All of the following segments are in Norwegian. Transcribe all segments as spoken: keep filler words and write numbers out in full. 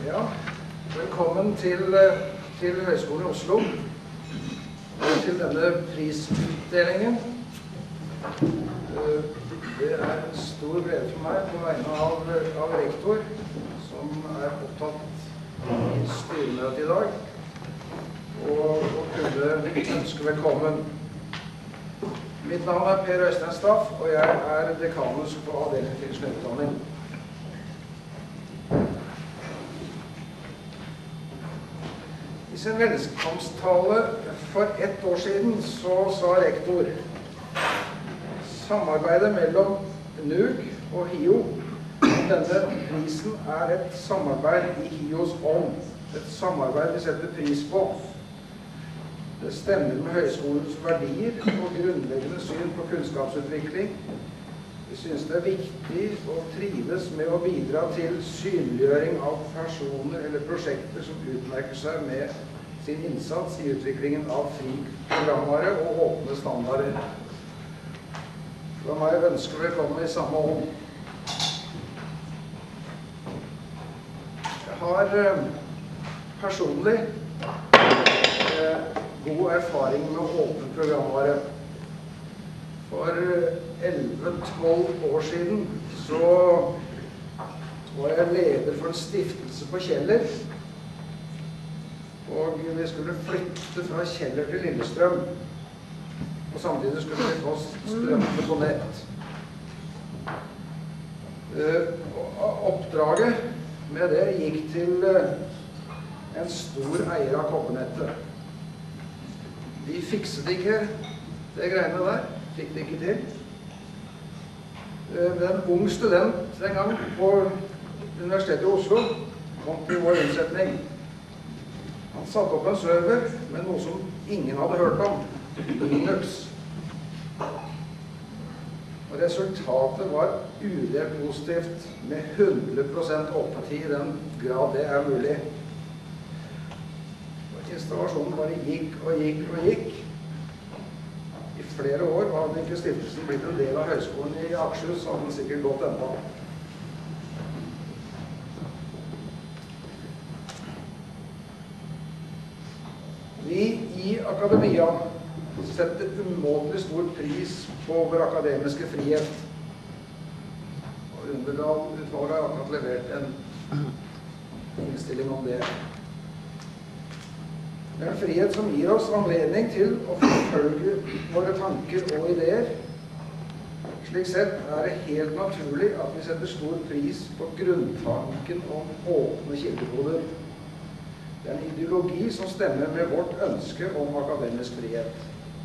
Ja, velkommen til, til Høgskolen i Oslo, til denne prisutdelingen. Det er en stor glede for meg på vegne av, av rektor, som er opptatt i styremøtet i dag, og, og kunne ønske velkommen. Mitt navn er Per Øystein Staff, og jeg er dekanus på avdeling til ingeniørutdanning. I sin velkomsttale for ett år siden så sa rektor: samarbeidet mellom N U G og H I O, denne prisen er et samarbeid i H I Os ånd, et samarbeid vi setter pris på. Det stemmer med høyskolens verdier og grunnleggende syn på kunnskapsutvikling. Vi synes det er viktig å trives med å bidra til synliggjøring av personer eller prosjekter som utmerker seg med sin innsats i utviklingen av fri programvare og åpne standarder. La meg ønske velkommen i samme ånd. Jeg har eh, personlig eh, god erfaring med å åpne programvare. For elleve tolv år siden så var jeg leder for en stiftelse på Kjeller, og vi skulle flytte fra Kjeller til Lillestrøm, og samtidig skulle vi få strømte på nett. Oppdraget med det gikk til en stor eier av kobbernettet. De fikset ikke det greiene der, fikk det ikke til. En ung student den gang på Universitetet i Oslo kom til vår unnsetning. Han satte opp en server med noe som ingen hadde hørt om, Linux. Og resultatet var udelt positivt med hundre prosent åpentid i den grad det er mulig. Installasjonen bare gikk og gikk og gikk. I flere år hadde ikke stiftelsen blitt en del av høyskolen i Akershus, så hadde den sikkert gått enda. Vi i akademia setter umåtelig stor pris på vår akademiske frihet. Og Underdal-utvalget har akkurat levert en innstilling om det. Det er en frihet som gir oss anledning til å forfølge våre tanker og ideer. Slik sett er det helt naturlig at vi setter stor pris på grunntanken om åpne kildekoder. Det er en ideologi som stemmer med vårt ønske om akademisk frihet.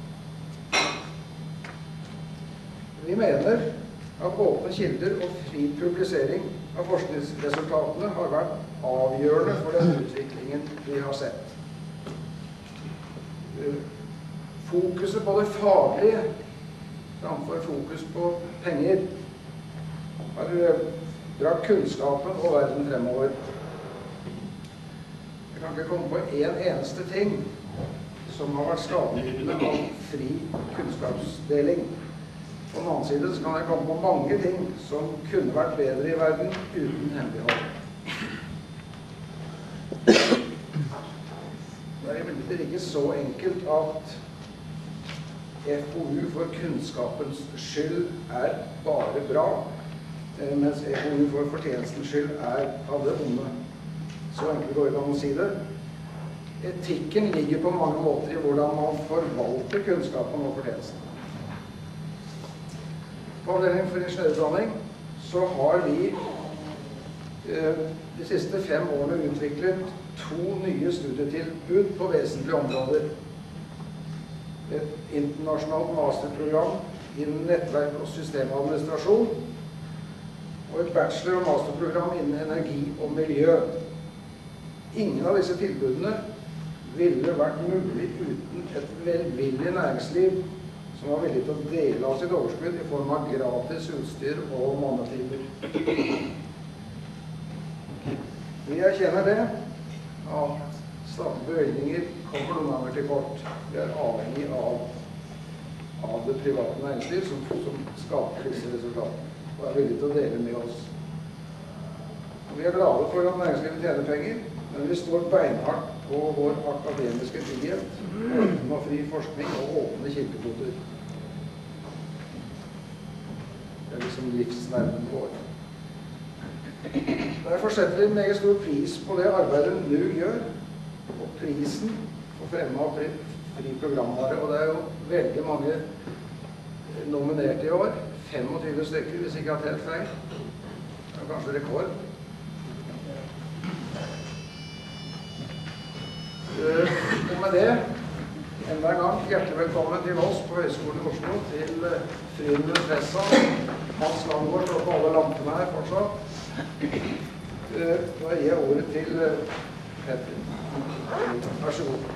Vi mener at åpne kilder og fri publisering av forskningsresultatene har vært avgjørende for den utviklingen vi har sett. Fokuset på det faglige framfor fokus på penger har dratt kunnskapen og verden fremover. Jeg kan ikke komme på en eneste ting som har vært skadelidende av fri kunnskapsdeling. På den annen side så kan jeg komme på mange ting som kunne vært bedre i verden uten hemmelighold. Det er imidlertid ikke så enkelt at F O U for kunnskapens skyld er bare bra, mens F O U for fortjenestens skyld er av det onde. Så enkelt går det an å si det. Etikken ligger på mange måter i hvordan man forvalter kunnskapen og fortjenesten. På avdeling for ingeniørutdanning så har vi de siste fem årene utviklet to nye studietilbud på vesentlige områder. Et internasjonalt masterprogram innen nettverk og systemadministrasjon, og et bachelor- og masterprogram innen energi og miljø. Ingen av disse tilbudene ville vært mulig uten et velvillig næringsliv som var villig til å dele av sitt overskudd i form av gratis utstyr og månetimer. Vi erkjenner det, at statlige bevilgninger kommer noen ganger til kort. Vi er avhengig av, av det private næringsliv som, som skaper disse resultatene, og er villig til å dele med oss. Vi er glade for at næringslivet tjener penger, men vi står beinhardt på vår akademiske frihet, åpen og fri forskning og åpne kirkeporter. Det er liksom livsnerven vår. Derfor setter vi meget stor pris på det arbeidet N U G gjør, og prisen for fremme av fri, fri programvare. Og det er jo veldig mange nominert i år, femogtyve stykker, hvis ikke jeg har telt feil. Det er kanskje rekord. Uh, og med det, enda en gang, hjertelig velkommen til oss på Høgskolen i Oslo, til uh, Frydenlund Pressa, Hans Langgaard, står på alle lampene her fortsatt. Uh, da gir jeg ordet til uh, Petter. Vær så god.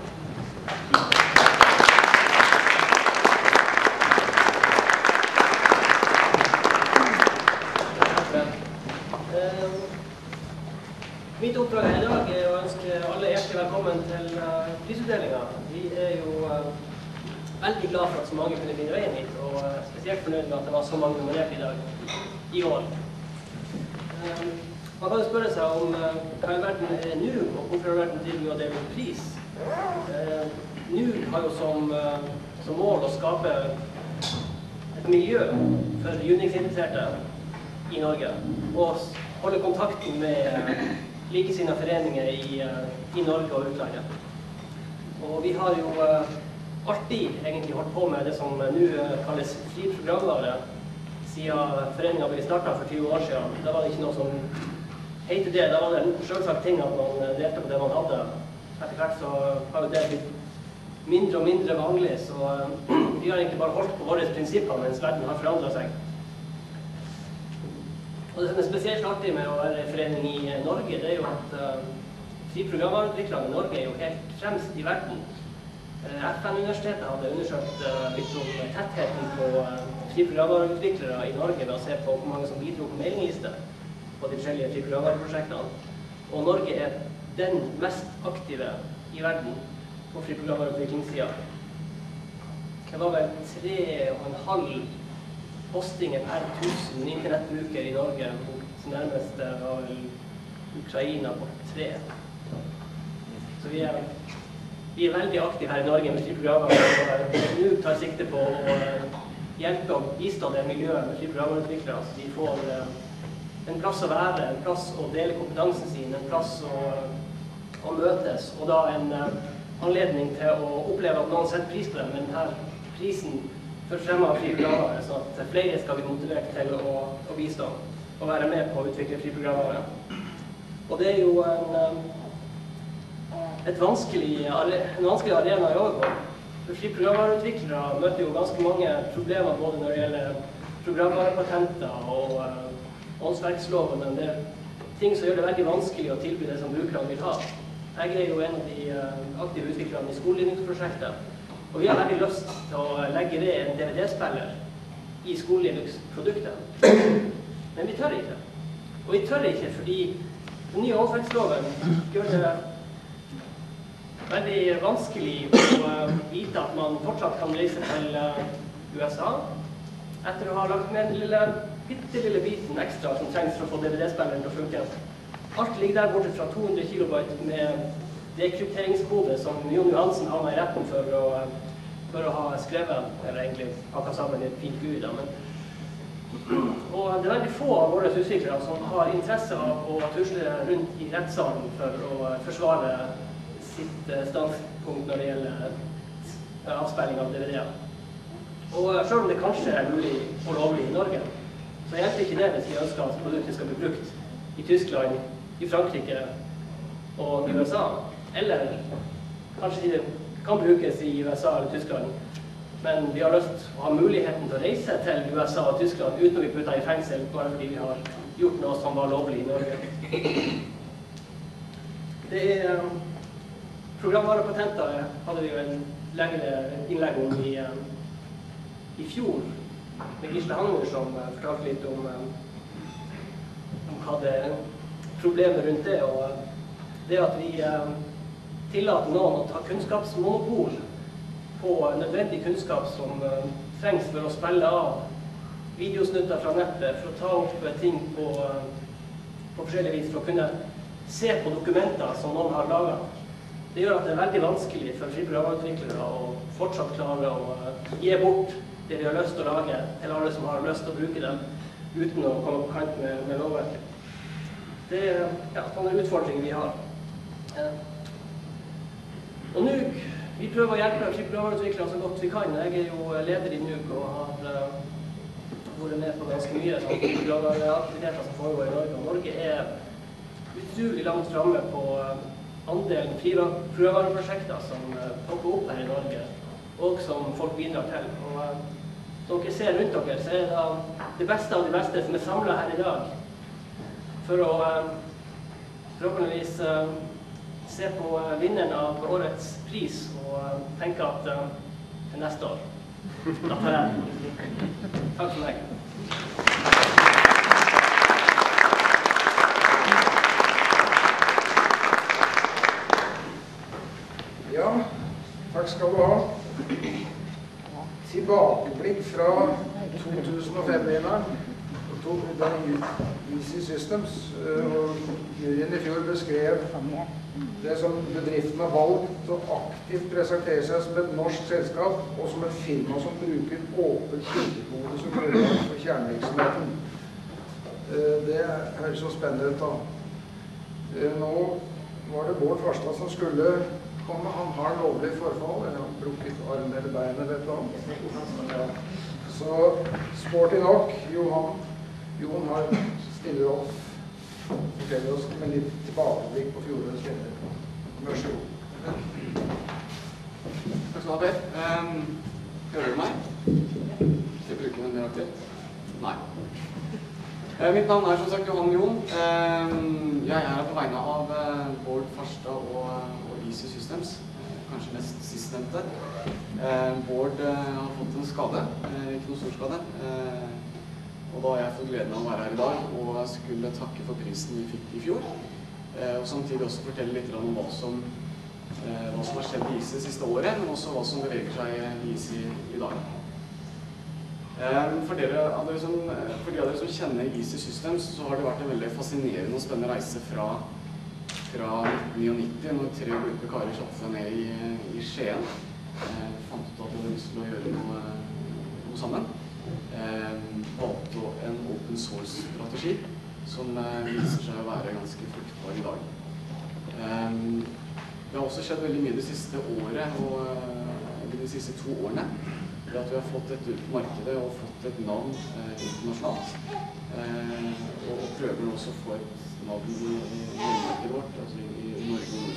Mitt oppdrag her i dag er å ønske alle hjertelig velkommen til uh, prisutdelingen. Vi er jo uh, veldig glad for at så mange kunne finne veien hit, og uh, spesielt fornøyd med at det var så mange nominert i dag, i år. Uh, man kan jo spørre seg om uh, hva i verden er N U G, og hvorfor i verden driver vi å dele ut pris. Uh, N U G har jo som, uh, som mål å skape et miljø for Unix-interesserte i Norge, og holde kontakten med uh, likesinnede foreninger i, uh, i Norge og utlandet. Og vi har jo uh, alltid egentlig holdt på med det som uh, nå uh, kalles fri programvare, siden foreningen ble startet for tyve år siden. Da var det ikke noe som heter det. Da var det en selvsagt ting at man uh, delte på det man hadde. Etter hvert så har jo det blitt mindre og mindre vanlig, så uh, vi har egentlig bare holdt på våre prinsipper mens verden har forandret seg. Og det som er spesielt artig med å være forening i Norge, det er jo at uh, fri programvareutviklerne i Norge er jo helt fremst i verden. Uh, F N-universitetet hadde undersøkt uh, litt om tettheten på uh, fri programvareutviklere i Norge ved å se på hvor mange som bidro på mailingliste på de forskjellige fri programvareprosjektene. Og Norge er den mest aktive i verden på fri programvareutviklingssiden. Det var vel tre og en halv postinger per tusen internettbruker i Norge, mot nærmeste var vel Ukraina på tre. Så vi er, vi er veldig aktive her i Norge med fri programmer, og N U G tar sikte på å hjelpe og bistå det miljøet med fri programmerutviklere, så de får en plass å være, en plass å dele kompetansen sin, en plass å, å møtes, og da en anledning til å oppleve at noen setter pris på dem, men denne prisen for fremme av fri programvare, så at flere skal bli motivert til å, å bistå og være med på å utvikle fri programvare. Og det er jo en, et vanskelig, en vanskelig arena å jobbe på. For fri programvareutviklere møter jo ganske mange problemer både når det gjelder programvarepatenter og uh, åndsverksloven, men det er ting som gjør det veldig vanskelig å tilby det som brukerne vil ha. Jeg er jo en av de uh, aktive utviklerne i Skolelinux-prosjektet. Og vi har veldig lyst til å legge ved en D V D-spiller i Skolelinux-produktet. Men vi tør ikke. Og vi tør ikke fordi den nye åndsverksloven gjør det veldig vanskelig å vite at man fortsatt kan reise til U S A etter å ha lagt med den lille, bitte lille biten ekstra som trengs for å få D V D-spilleren til å funke. Alt ligger der borte fra to hundre kilobyte med dekrypteringskode som Jon Johansen har meg i retten for å, for å ha skrevet, eller egentlig pakket sammen i et fint gud. Men, og det er veldig få av våre utviklere som har interesse av å tusle rundt i rettssalen for å forsvare sitt standpunkt når det gjelder avspilling av D V D-er. Og selv om det kanskje er mulig og lovlig i Norge, så hjelper ikke det hvis vi ønsker at produktet skal bli brukt i Tyskland, i Frankrike og i U S A. Eller kanskje det kan brukes i U S A eller Tyskland, men vi har lyst til å ha muligheten til å reise til U S A og Tyskland uten å bli puttet i fengsel, bare fordi vi har gjort noe som var lovlig i Norge. Det er programvarepatenter hadde vi jo en lengre innlegg om i, i fjor, med Gisle Hanger som fortalte litt om, om hva det er problemer rundt det, og det at vi tillater noen å ta kunnskapsmonopol på nødvendig kunnskap som trengs for å spille av videosnutter fra nettet, for å ta opp ting på, på forskjellig vis for å kunne se på dokumenter som noen har laget. Det gjør at det er veldig vanskelig for friprogramutviklere å fortsatt klare å gi bort det de har lyst til å lage til alle som har lyst til å bruke dem uten å komme på kant med, med lovverket. Det er ja, sånne utfordringer vi har. Og N U K, vi prøver å hjelpe friprogramutviklere så godt vi kan. Jeg er jo leder i N U K og har uh, vært med på ganske mye aktiviteter som foregår i Norge. Og Norge er utrolig langt fremme på uh, andelen friprogramprosjekter som uh, pokker opp her i Norge, og som folk bidrar til. Og uh, som dere ser rundt dere, så er det det beste av de beste som er samlet her i dag for å uh, forhåpentligvis uh, se på uh, vinneren av årets pris og uh, tenke at uh, til neste år. Da tar jeg den. Takk for meg. Ja, takk skal du ha. Tilbakeblikk fra to tusen og fem-vinneren. Easy Systems, og juryen i fjor beskrev det som bedriften har valgt å aktivt presentere seg som et norsk selskap og som et firma som bruker åpen kildekode som grunnlag for kjernevirksomheten. Det høres så spennende ut da. Nå var det Bård Farstad som skulle komme. Han har lovlig forfall, eller han brukket arm eller bein eller et eller annet. Så sporty nok, Johan Jon har stiller opp og forteller oss med litt tilbakeblikk på fjorårets vinner. Vær så god. Takk skal du ha, Per. Um, hører du meg? Skal jeg bruke den mer aktivt? Nei. Uh, mitt navn er som sagt Johan Jon. Um, jeg er her på vegne av uh, Bård Farstad og, og Easy Systems. Uh, kanskje mest sistnevnte. Uh, Bård uh, har fått en skade, uh, ikke noe stor skade. Uh, Og da har jeg fått gleden av å være her i dag og skulle takke for prisen vi fikk i fjor. Eh, og samtidig også fortelle litt om hva som, eh, hva som har skjedd i Easy siste året, men også hva som beveger seg i Easy i dag. Eh, for, dere, av dere som, for de av dere som kjenner Easy Systems, så har det vært en veldig fascinerende og spennende reise fra, fra nitten nittini, når tre gode karer satte seg ned i, i Skien. Eh, fant ut at de hadde lyst til å gjøre noe, noe sammen. Eh, valgte en open source-strategi som eh, viser seg å være ganske fruktbar i dag. Eh, det har også skjedd veldig mye det siste året, og eh, de siste to årene. Det at vi har fått et ut på markedet og fått et navn eh, internasjonalt. Eh, og, og prøver nå også å få et navn i, i, i markedet vårt, altså i, i Norge og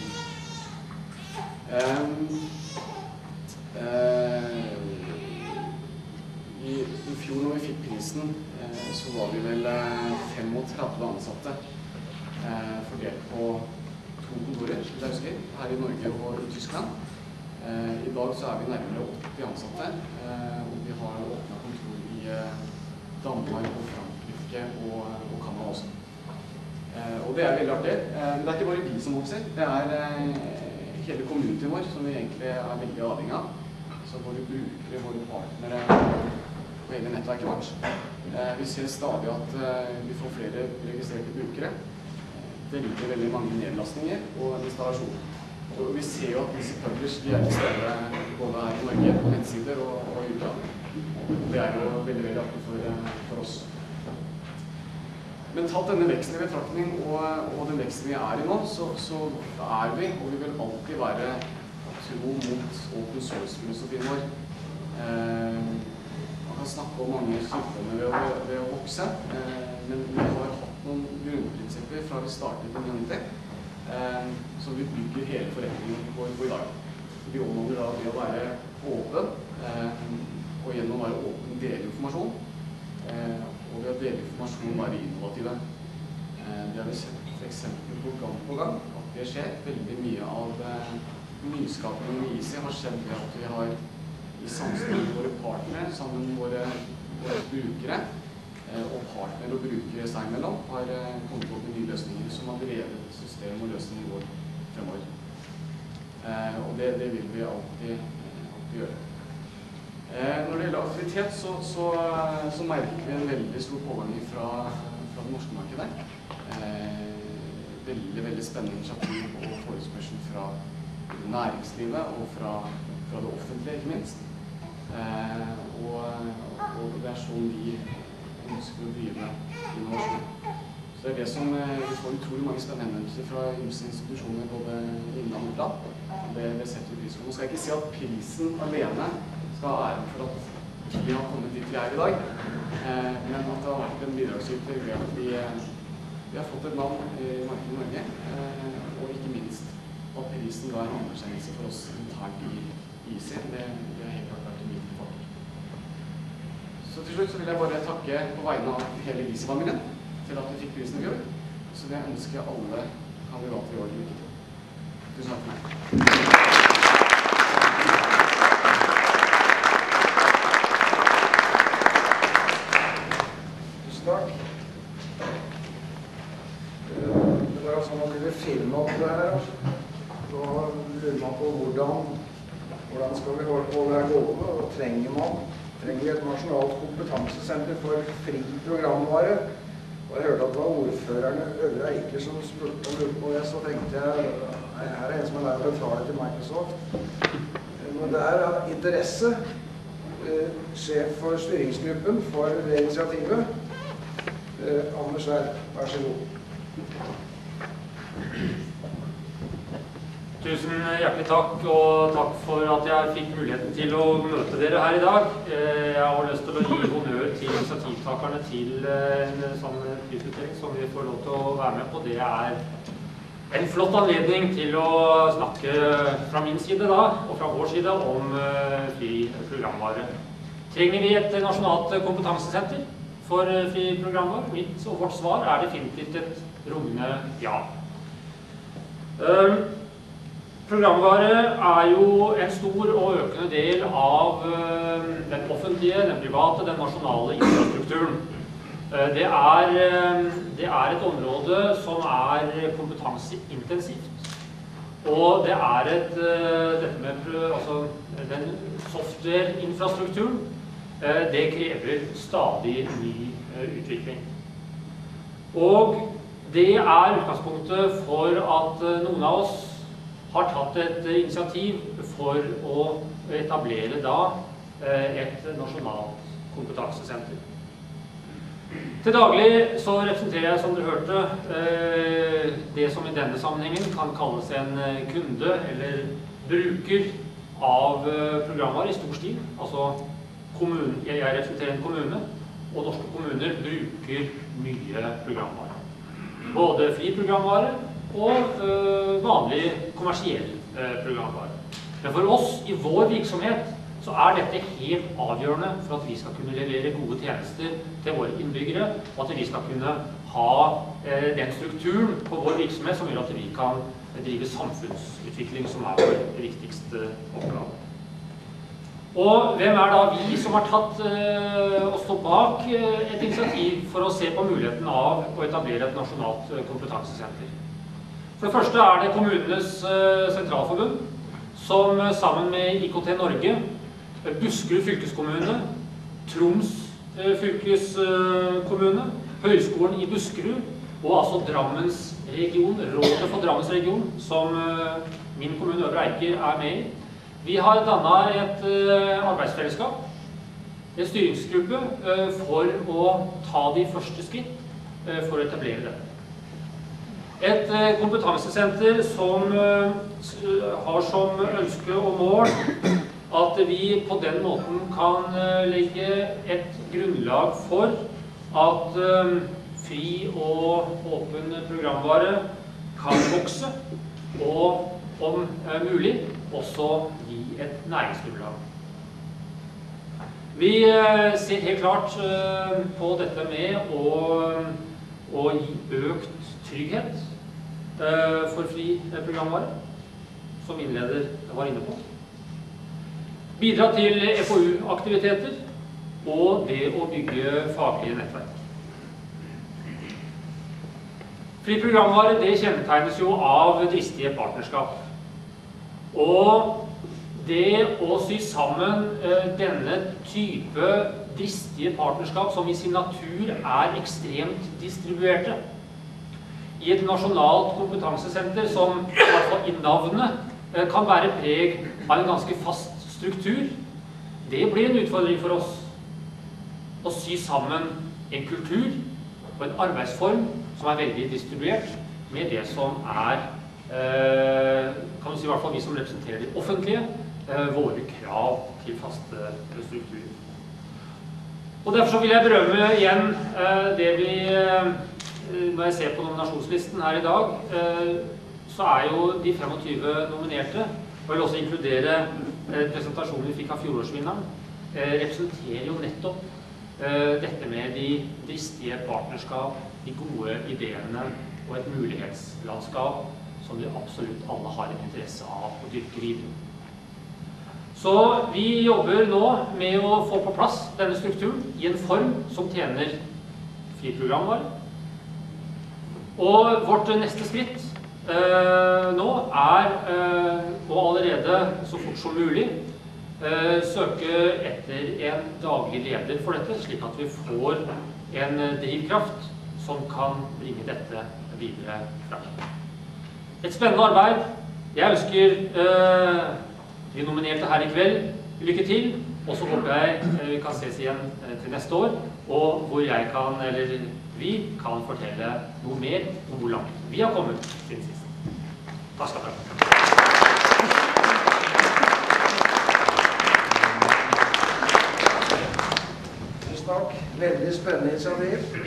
Norden. Eh, eh, I, I fjor når vi fikk prisen, eh, så var vi vel eh, femogtredve ansatte eh, fordelt på to kontorer, som jeg husker, her i Norge og i Tyskland. Eh, I dag så er vi nærmere åtti ansatte, eh, og vi har åpnet kontor i eh, Danmark og Frankrike og, og Canada også. Eh, og det er veldig artig. Eh, men det er ikke bare vi som vokser, det er eh, hele communityen vår som vi egentlig er veldig avhengig av. Så våre brukere, våre partnere, på hele nettverket vårt. Eh, vi ser stadig at eh, vi får flere registrerte brukere. Eh, det ligger veldig mange nedlastninger og installasjoner. Og vi ser jo at disse publish de er til stede både her i Norge, på nettsider og, og i utlandet. Det er jo veldig, veldig artig for, for oss. Men tatt denne veksten i betraktning og, og den veksten vi er i nå, så, så er vi, og vi vil alltid være tro mot open source-filosofien vår. Eh, Man kan snakke om mange sykdommer ved å, ved å vokse, eh, men vi har hatt noen grunnprinsipper fra vi startet i nittini, eh, som vi bygger hele forretningen på, på i dag. Vi omholder da ved å være åpen, eh, og gjennom å være åpen dele informasjon, eh, og ved å dele informasjon være innovative. Eh, det har vi sett eksempler på gang på gang, at det skjer. Veldig mye av eh, nyskapningen i Easy har skjedd ved at vi har i samspill med våre partnere, sammen med våre, våre brukere, eh, og partnere og brukere seg imellom, har eh, kommet opp med nye løsninger som har drevet system og løsninger vår fremover. Eh, og det, det vil vi alltid, eh, alltid gjøre. Eh, når det gjelder aktivitet, så, så, så merker vi en veldig stor pågang fra, fra det norske markedet. eh, veldig, veldig spennende initiativ og forespørsel fra næringslivet og fra, fra det offentlige, ikke minst. Eh, og, og det er sånn vi ønsker å drive innovasjon. Så det er det som eh, vi får utrolig mange spennende henvendelser fra ymse institusjoner både innan og utland. Det, det setter vi pris på. Nå skal jeg ikke si at prisen alene skal ha æren for at vi har kommet dit vi er i dag, eh, men at det har vært en bidragsyter ved at vi, vi har fått et navn i markedet i Norge, eh, og ikke minst at prisen da er en anerkjennelse for oss internt i I C I. Det, det har helt klart vært en viktig faktor. Så til slutt så vil jeg bare takke på vegne av hele I C I-familien til at vi fikk prisen i fjor, så vil jeg ønske alle kandidater i år lykke til. Tusen takk for meg. Takk. Det var sånn at vi vil filme opp det her. Så lurer man på hvordan, hvordan skal vi holde på det her gående, og trenger man trenger vi et nasjonalt kompetansesenter for fri programvare. Og jeg hørte at det var ordførerne Øvre Eiker som spurte og lurte på det, så tenkte jeg, her er en som er der å betale til Microsoft. Men det er av interesse, sjef for styringsgruppen for det initiativet, Eh, Anders her, vær så god. Tusen hjertelig takk, og takk for at jeg fikk muligheten til å møte dere her i dag. Eh, jeg har lyst til å gi honnør til initiativtakerne til en sånn prisutdeling som vi får lov til å være med på. Det er en flott anledning til å snakke fra min side da, og fra vår side om uh, fri programvare. Trenger vi et nasjonalt kompetansesenter for fri programvare? Mitt og vårt svar er definitivt et rungende ja. Uh, programvare er jo en stor og økende del av uh, den offentlige, den private, den nasjonale infrastrukturen. Uh, det, er, uh, det er et område som er kompetanseintensivt. Og det er et, uh, dette med altså, den softwareinfrastrukturen, det krever stadig ny utvikling. Og det er utgangspunktet for at noen av oss har tatt et initiativ for å etablere da et nasjonalt kompetansesenter. Til daglig så representerer jeg, som dere hørte, det som i denne sammenhengen kan kalles en kunde eller bruker av programvare i stor stil, altså Kommunen, jeg representerer en kommune, og norske kommuner bruker mye programvare. Både fri programvare og øh, vanlig kommersiell øh, programvare. Men for oss i vår virksomhet så er dette helt avgjørende for at vi skal kunne levere gode tjenester til våre innbyggere, og at vi skal kunne ha øh, den strukturen på vår virksomhet som gjør at vi kan drive samfunnsutvikling, som er vår viktigste oppgave. Og hvem er da vi som har tatt uh, og stått bak uh, et initiativ for å se på muligheten av å etablere et nasjonalt uh, kompetansesenter? For det første er det Kommunenes uh, Sentralforbund, som uh, sammen med I K T Norge, uh, Buskerud fylkeskommune, Troms uh, fylkeskommune, Høgskolen i Buskerud, og altså Drammens region, Rådet for Drammens region, som uh, min kommune Øvre Eiker er med i. Vi har dannet et uh, arbeidsfellesskap, en styringsgruppe, uh, for å ta de første skritt uh, for å etablere dette. Et uh, kompetansesenter som uh, har som ønske og mål at vi på den måten kan uh, legge et grunnlag for at uh, fri og åpen programvare kan vokse, og om uh, mulig også gi et næringsgrunnlag. Vi uh, ser helt klart uh, på dette med å, å gi økt trygghet uh, for fri programvare, som innleder var inne på. Bidra til F O U-aktiviteter og det å bygge faglige nettverk. Fri programvare det kjennetegnes jo av dristige partnerskap. Og det å sy sammen uh, denne type dristige partnerskap, som i sin natur er ekstremt distribuerte, i et nasjonalt kompetansesenter som i hvert fall i navnet kan være preg av en ganske fast struktur, det blir en utfordring for oss å sy sammen en kultur og en arbeidsform som er veldig distribuert med det som er, kan du si i hvert fall vi som representerer det offentlige, våre krav til faste strukturer. Og derfor så vil jeg berømme igjen det vi, når jeg ser på nominasjonslisten her i dag, så er jo de femogtyve nominerte, og jeg vil også inkludere presentasjonen vi fikk av fjorårsvinneren, representerer jo nettopp dette med de dristige partnerskap, de gode ideene og et mulighetslandskap som vi absolutt alle har en interesse av å dyrke videre. Så vi jobber nå med å få på plass denne strukturen i en form som tjener fri programvare. Og vårt neste skritt eh, nå er eh, å allerede så fort som mulig eh, søke etter en daglig leder for dette, slik at vi får en drivkraft som kan bringe dette videre frem. Et spennende arbeid. Jeg ønsker eh, de nominerte her i kveld lykke til, og så håper jeg eh, vi kan ses igjen eh, til neste år, og hvor jeg kan, eller vi kan fortelle noe mer om hvor langt vi har kommet siden sist. Takk skal dere ha. Tusen takk. Veldig spennende initiativ.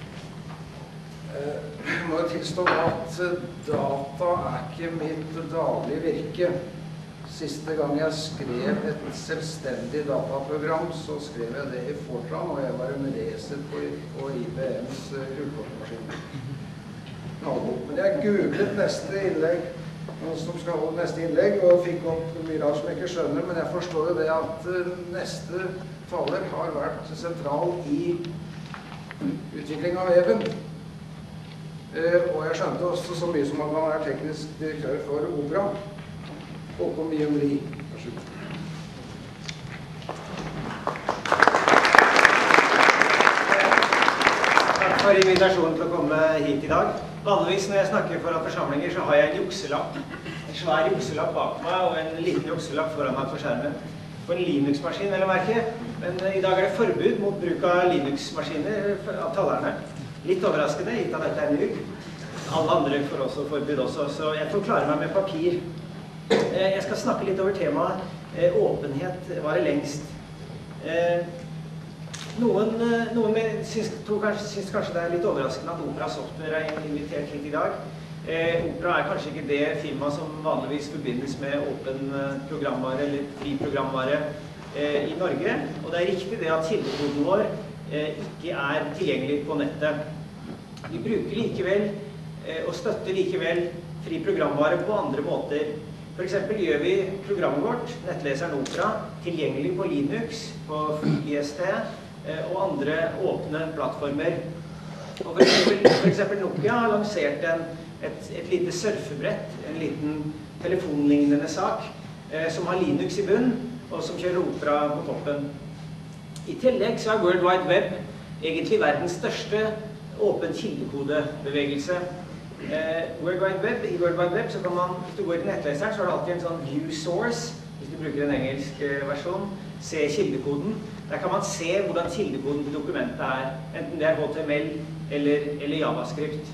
Jeg må tilstå at data er ikke mitt daglige virke. Siste gang jeg skrev et selvstendig dataprogram, så skrev jeg det i Fortran, og jeg var en leser på, på I B M's gullkortmaskin. Men jeg googlet neste innlegg, noen som skal holde neste innlegg, og fikk opp mye rart som jeg ikke skjønner, men jeg forstår jo det at neste taler har vært sentral i utvikling av weben. Og jeg skjønte også så mye som at han er teknisk direktør for Opera. Håkon Myhre. Vær så god. Takk for invitasjonen til å komme hit i dag. Vanligvis når jeg snakker foran forsamlinger så har jeg en jukselapp. En svær jukselapp bak meg og en liten jukselapp foran meg på skjermen. På en Linux-maskin, vel å merke. Men i dag er det forbud mot bruk av Linux-maskiner av talerne. Litt overraskende, gitt at dette er nytt. Alle andre får også forbud også, så jeg får klare meg med papir. Jeg skal snakke litt over temaet åpenhet varer lengst. Noen, noen syns, kanskje, syns kanskje det er litt overraskende at Opera Software er invitert hit i dag. Opera er kanskje ikke det firma som vanligvis forbindes med åpen programvare eller fri programvare i Norge. Og det er riktig det at kildekoden vår ikke er tilgjengelig på nettet. Vi bruker likevel og støtter likevel fri programvare på andre måter. For eksempel gjør vi programmet vårt, nettleseren Opera, tilgjengelig på Linux, på FreeBSD og andre åpne plattformer. Og for eksempel, for eksempel Nokia har lansert en, et, et lite surfebrett, en liten telefonlignende sak, eh, som har Linux i bunn, og som kjører Opera på toppen. I tillegg så er World Wide Web egentlig verdens største åpen kildekodebevegelse. Eh, World Wide Web, I World Wide Web så kan man, hvis du går til nettleseren, så er det alltid en sånn view source, hvis du bruker en engelsk eh, versjon, se kildekoden. Der kan man se hvordan kildekoden til dokumentet er, enten det er H T M L eller, eller JavaScript.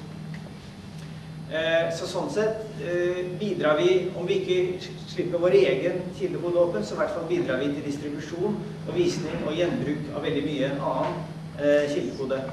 Eh, så sånn sett eh, bidrar vi, om vi ikke slipper vår egen kildekode åpen, så i hvert fall bidrar vi til distribusjon og visning og gjenbruk av veldig mye annen eh, kildekode.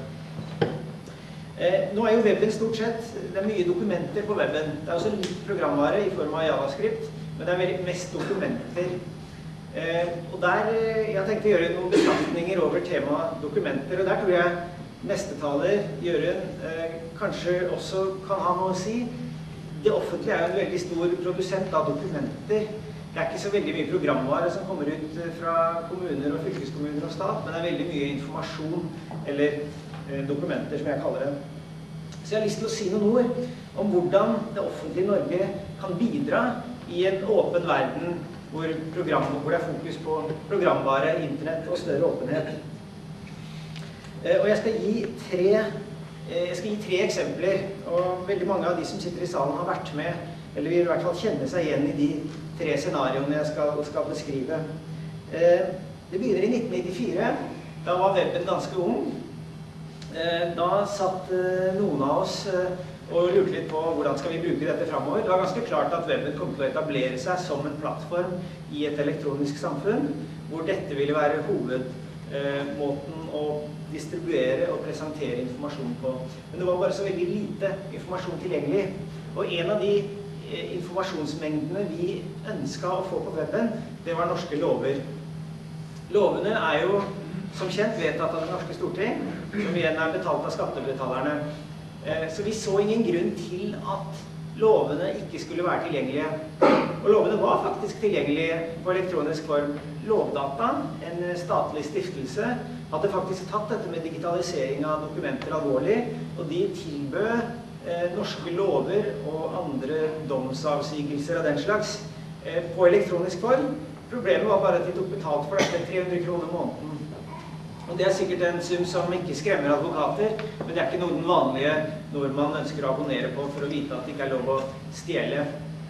Eh, nå er jo weben stort sett, det er mye dokumenter på weben. Det er også litt programvare i form av JavaScript, men det er mest dokumenter. Eh, og der, eh, jeg tenkte å gjøre noen betraktninger over temaet dokumenter, og der tror jeg neste taler, Jørgen, eh, kanskje også kan ha noe å si. Det offentlige er jo en veldig stor produsent av dokumenter. Det er ikke så veldig mye programvare som kommer ut fra kommuner og fylkeskommuner og stat, men det er veldig mye informasjon, eller dokumenter, som jeg kaller det. Så jeg har lyst til å si noen ord om hvordan det offentlige Norge kan bidra i en åpen verden hvor, program, hvor det er fokus på programvare, internett og større åpenhet. Og jeg skal gi tre Jeg skal gi tre eksempler, og veldig mange av de som sitter i salen har vært med, eller vil i hvert fall kjenne seg igjen i de tre scenarioene jeg skal, skal beskrive. Det begynner i nitten nittifire, da var webben ganske ung. Da satt noen av oss og lurte litt på hvordan skal vi bruke dette fremover. Det var ganske klart at webben kom til å etablere seg som en plattform i et elektronisk samfunn, hvor dette ville være hovedmåten å distribuere og presentere informasjon på. Men det var bare så veldig lite informasjon tilgjengelig. Og en av de informasjonsmengdene vi ønsket å få på webben, det var norske lover. Lovene er jo, som kjent, vedtatt av det norske storting, som igjen er betalt av skattebetalerne. Så vi så ingen grunn til at lovene ikke skulle være tilgjengelige. Og lovene var faktisk tilgjengelige på elektronisk form. Lovdata, en statlig stiftelse, hadde faktisk tatt dette med digitalisering av dokumenter alvorlig, og de tilbød eh, norske lover og andre domsavsigelser av den slags eh, på elektronisk form. Problemet var bare at de tok betalt for dette tre hundre kroner måneden. Og det er sikkert en sum som ikke skremmer advokater, men det er ikke noe den vanlige nordmann ønsker å abonnere på for å vite at det ikke er lov å stjele.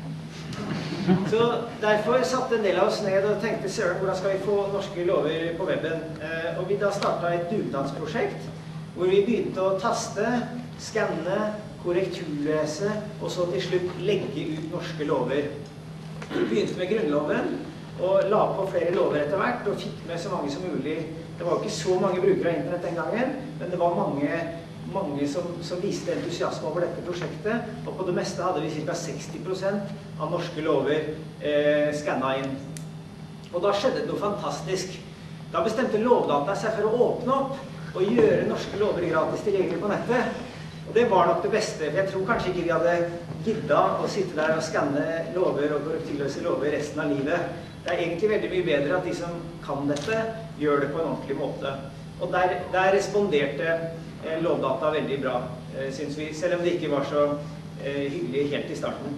Så derfor satte en del av oss ned og tenkte, søren, hvordan skal vi få norske lover på webben? Og vi da startet et dugnadsprosjekt, hvor vi begynte å taste, skanne, korrekturlese, og så til slutt legge ut norske lover. Vi begynte med grunnloven, og la på flere lover etter hvert, og fikk med så mange som mulig. Det var ikke så mange brukere av internett den gangen, men det var mange, mange som, som viste entusiasme over dette prosjektet, og på det meste hadde vi ca. seksti prosent av norske lover eh, skannet inn. Og da skjedde det noe fantastisk. Da bestemte Lovdata seg for å åpne opp og gjøre norske lover gratis tilgjengelig på nettet. Og det var nok det beste, for jeg tror kanskje ikke vi hadde giddet å sitte der og skanne lover og korrekturløse lover resten av livet. Det er egentlig veldig mye bedre at de som kan dette, gjør det på en ordentlig måte. Og der, der responderte eh, Lovdata veldig bra, eh, synes vi, selv om det ikke var så eh, hyggelig helt i starten.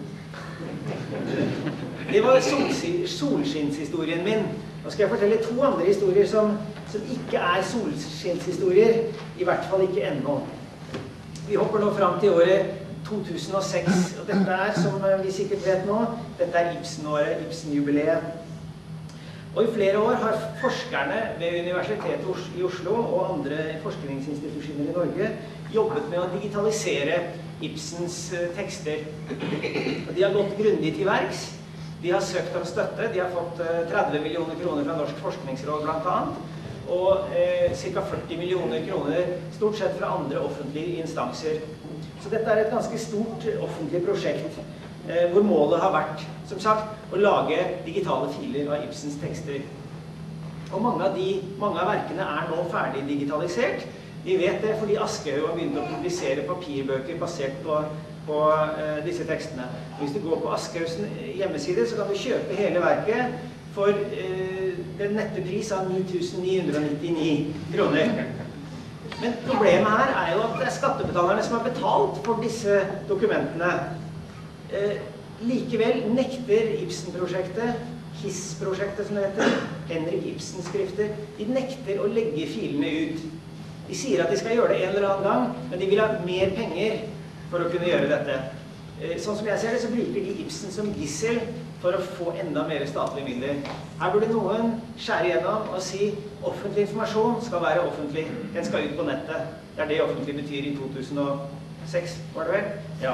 Det var solskinnshistorien min. Nå skal jeg fortelle to andre historier som, som ikke er solskinnshistorier, i hvert fall ikke ennå. Vi hopper nå fram til året to tusen og seks, og dette er, som vi sikkert vet nå, dette er Ibsen-året, Ibsen-jubileet. Og i flere år har forskerne ved Universitetet i Oslo og andre forskningsinstitusjoner i Norge jobbet med å digitalisere Ibsens tekster. De har gått grundig til verks, de har søkt om støtte, de har fått tretti millioner kroner fra Norsk Forskningsråd blant annet, og eh, ca. førti millioner kroner stort sett fra andre offentlige instanser. Så dette er et ganske stort offentlig prosjekt, eh, hvor målet har vært, som sagt, å lage digitale filer av Ibsens tekster. Og mange av, de, mange av verkene er nå ferdig digitalisert. Vi vet det fordi Aschehoug har begynt å publisere papirbøker basert på, på eh, disse tekstene. Hvis du går på Aschehougs hjemmeside, så kan du kjøpe hele verket for eh, den nette pris av ni tusen ni hundre nittini kroner. Men problemet her er jo at det er skattebetalerne som har betalt for disse dokumentene. Eh, likevel nekter Ibsen-prosjektet, H I S-prosjektet som det heter, Henrik Ibsen-skrifter, de nekter å legge filene ut. De sier at de skal gjøre det en eller annen gang, men de vil ha mer penger for å kunne gjøre dette. Eh, sånn som jeg ser det, så bruker de Ibsen som gissel for å få enda mer statlige midler. Her burde noen skjære igjennom og si offentlig informasjon skal være offentlig. Den skal ut på nettet. Det er det offentlig betyr i to tusen og seks, var det vel? Ja.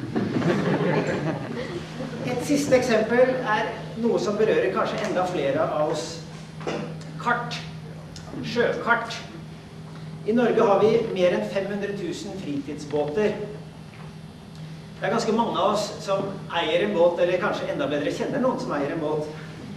Et siste eksempel er noe som berører kanskje enda flere av oss. Kart. Sjøkart. I Norge har vi mer enn fem hundre tusen fritidsbåter. Det er ganske mange av oss som eier en båt, eller kanskje enda bedre kjenner noen som eier en båt.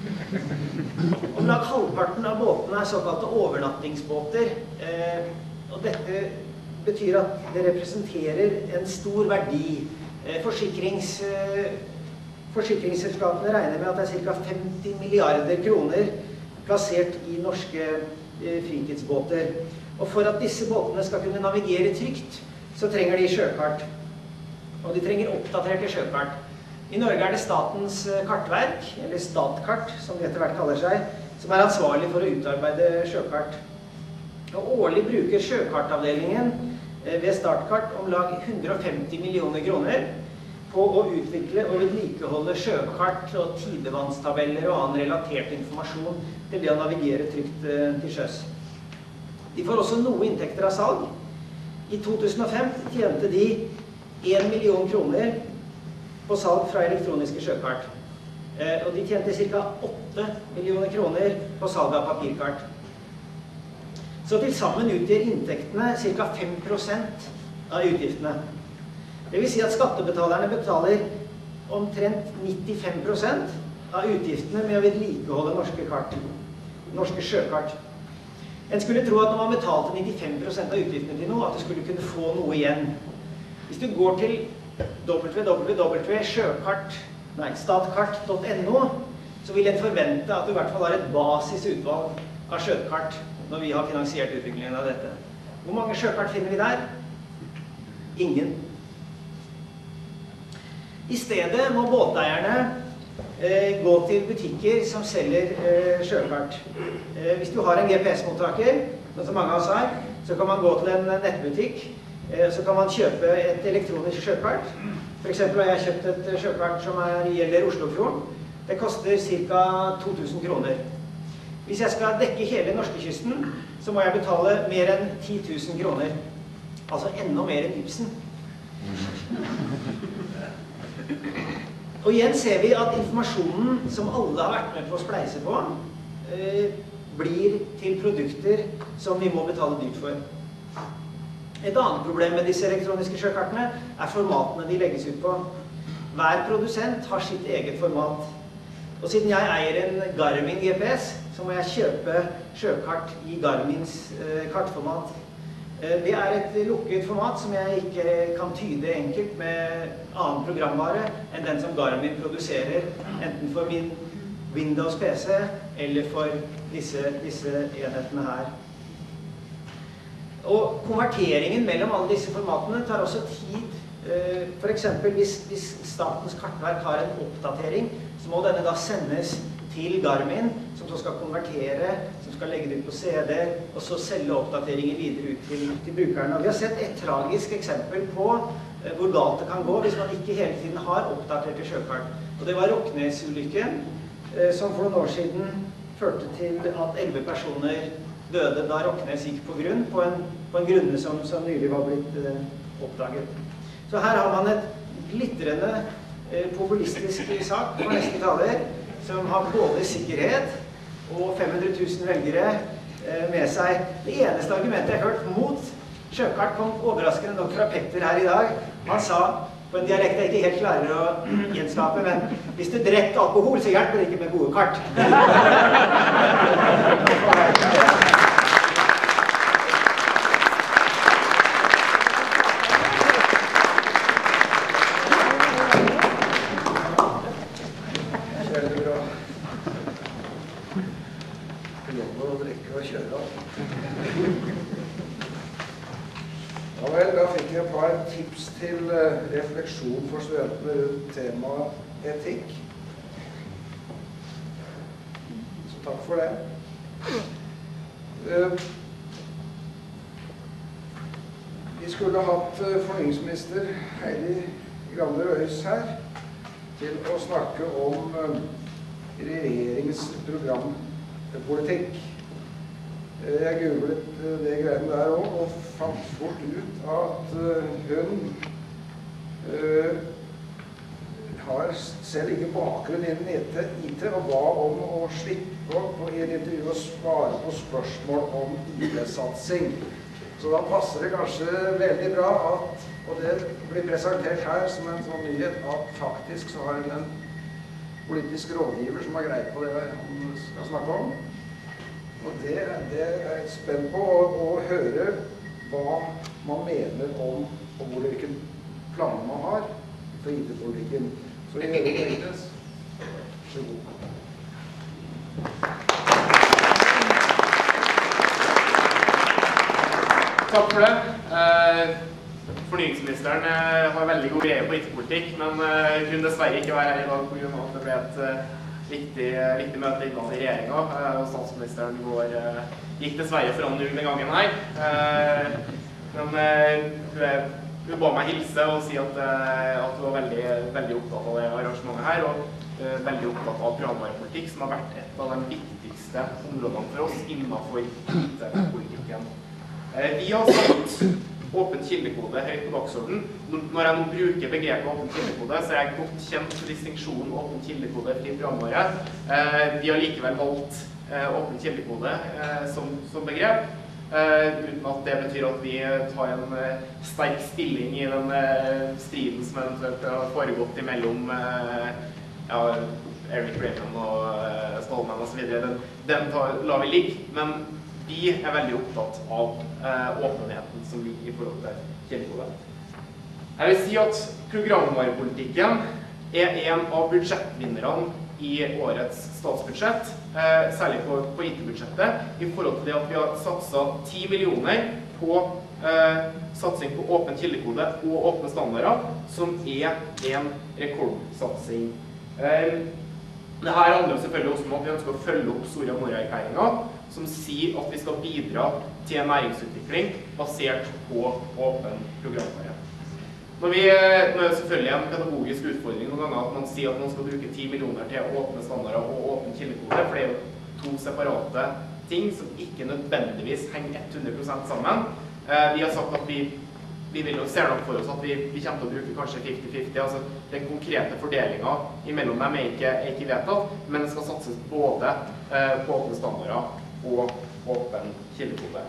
Om lag halvparten av båtene er såkalte overnattingsbåter, eh, og dette betyr at det representerer en stor verdi. Eh, forsikrings, eh, forsikringsselskapene regner med at det er ca. femti milliarder kroner plassert i norske eh, fritidsbåter. Og for at disse båtene skal kunne navigere trygt, så trenger de sjøkart. Og de trenger oppdaterte sjøkart. I Norge er det Statens kartverk, eller Statkart, som de etter hvert kaller seg, som er ansvarlig for å utarbeide sjøkart. Og årlig bruker sjøkartavdelingen ved Startkart om lag hundre og femti millioner kroner på å utvikle og vedlikeholde sjøkart og tidevannstabeller og annen relatert informasjon til det å navigere trygt til sjøs. De får også noe inntekter av salg. I to tusen og fem tjente de en million kroner på salg fra elektroniske sjøkart. Og de tjente ca. åtte millioner kroner på salg av papirkart. Så til sammen utgjør inntektene ca. fem prosent av utgiftene. Det vil si at skattebetalerne betaler omtrent nittifem prosent av utgiftene med å vedlikeholde norske kart, norske sjøkart. En skulle tro at når man betalte nittifem prosent av utgiftene til noe, at du skulle kunne få noe igjen. Hvis du går til w w w punktum sjøkart, nei, statkart punktum no, så vil en forvente at du i hvert fall har et basisutvalg av sjøkart når vi har finansiert utviklingen av dette. Hvor mange sjøkart finner vi der? Ingen. I stedet må båteierne eh, gå til butikker som selger eh, sjøkart. Eh, hvis du har en G P S-mottaker, sånn som mange av oss har, så kan man gå til en nettbutikk, eh, så kan man kjøpe et elektronisk sjøkart. For eksempel har jeg kjøpt et sjøkart som er, gjelder Oslofjorden. Det koster ca. to tusen kroner. Hvis jeg skal dekke hele norskekysten, så må jeg betale mer enn ti tusen kroner. Altså enda mer enn Ibsen. Og igjen ser vi at informasjonen som alle har vært med på å spleise på, eh, blir til produkter som vi må betale dyrt for. Et annet problem med disse elektroniske sjøkartene er formatene de legges ut på. Hver produsent har sitt eget format. Og siden jeg eier en Garmin G P S, så må jeg kjøpe sjøkart i Garmins eh, kartformat. Eh, det er et lukket format som jeg ikke kan tyde enkelt med annen programvare enn den som Garmin produserer, enten for min Windows P C eller for disse, disse enhetene her. Og konverteringen mellom alle disse formatene tar også tid. Eh, for eksempel hvis, hvis Statens kartverk har en oppdatering, så må denne da sendes til Garmin, som så skal konvertere, som skal legge det ut på C D, og så selge oppdateringer videre ut til, til brukerne. Og vi har sett et tragisk eksempel på eh, hvor galt det kan gå hvis man ikke hele tiden har oppdaterte sjøkart. Og det var Rocknes-ulykken, eh, som for noen år siden førte til at elleve personer døde da Rocknes gikk på grunn, på en, på en grunne som, som nylig var blitt eh, oppdaget. Så her har man et glitrende eh, populistisk sak for neste taler, som har både sikkerhet og fem hundre tusen velgere eh, med seg. Det eneste argumentet jeg har hørt mot sjøkart kom overraskende nok fra Petter her i dag. Han sa, på en dialekt jeg ikke helt klarer å gjenskape, men hvis du drikker alkohol, så hjelper det ikke med gode kart. Til refleksjon for studentene rundt temaet etikk. Så takk for det. Vi skulle hatt fornyingsminister Heidi Grande Røys her til å snakke om regjeringens programpolitikk. Jeg googlet det greiene der også, og fant fort ut at hun uh, har selv ikke bakgrunn innen I T, og ba om å slippe på i et intervju å svare på spørsmål om I T-satsing. Så da passer det kanskje veldig bra at, og det blir presentert her som en sånn nyhet, at faktisk så har hun en politisk rådgiver som har greit på det hun skal snakke om. Og det, det er jeg spent på å, å høre hva man mener om og hvilke planer man har for I T-politikken. Så jeg gjør det egentlig. Så god. Takk for det. Eh, fornyingsministeren eh, har veldig god greie på I T-politikk, men eh, kunne dessverre ikke være her i dag på grunn av at det ble et eh, Viktig, viktig møte innad i regjeringen, og statsministeren går, gikk dessverre fra null den gangen her. Men hun, hun ba meg hilse og si at, at hun var veldig, veldig opptatt av det arrangementet her, og veldig opptatt av programvarepolitikk, som har vært et av de viktigste områdene for oss innenfor I T-politikken. Vi har satt åpen kildekode høyt på dagsorden. Når jeg nå bruker begrepet åpen kildekode, så er jeg godt kjent for distinksjonen åpen kildekode fri programvare. Vi har likevel valgt åpen kildekode som, som begrep, uten at det betyr at vi tar en sterk stilling I den striden som eventuelt har foregått imellom ja, Eric Raymond og Stallman og så videre. Den, den tar, lar vi ligge, men vi er veldig opptatt av eh, åpenheten som ligger I forhold til kildekode. Jeg vil si at programvarepolitikken er en av budsjettvinnerne I årets statsbudsjett, eh, særlig på, på I T-budsjettet, I forhold til det at vi har satset ti millioner på eh, satsing på åpen kildekode og åpne standarder, som er en rekordsatsing. Eh, Dette handler selvfølgelig også om at vi ønsker å følge opp Soria Moria-erklæringen, som sier at vi skal bidra til en næringsutvikling basert på åpen programvare. Når vi, nå er det selvfølgelig en pedagogisk utfordring noen ganger at man sier at man skal bruke ti millioner til åpne standarder og åpen kildekode, for det er jo to separate ting som ikke nødvendigvis henger hundre prosent sammen. Vi har sagt at vi Vi vil jo se nok for oss at vi, vi kommer til å bruke kanskje femti femti, altså den konkrete fordelingen imellom dem er ikke, er ikke vedtatt, men det skal satses både eh, på åpne standarder og åpen kildekode.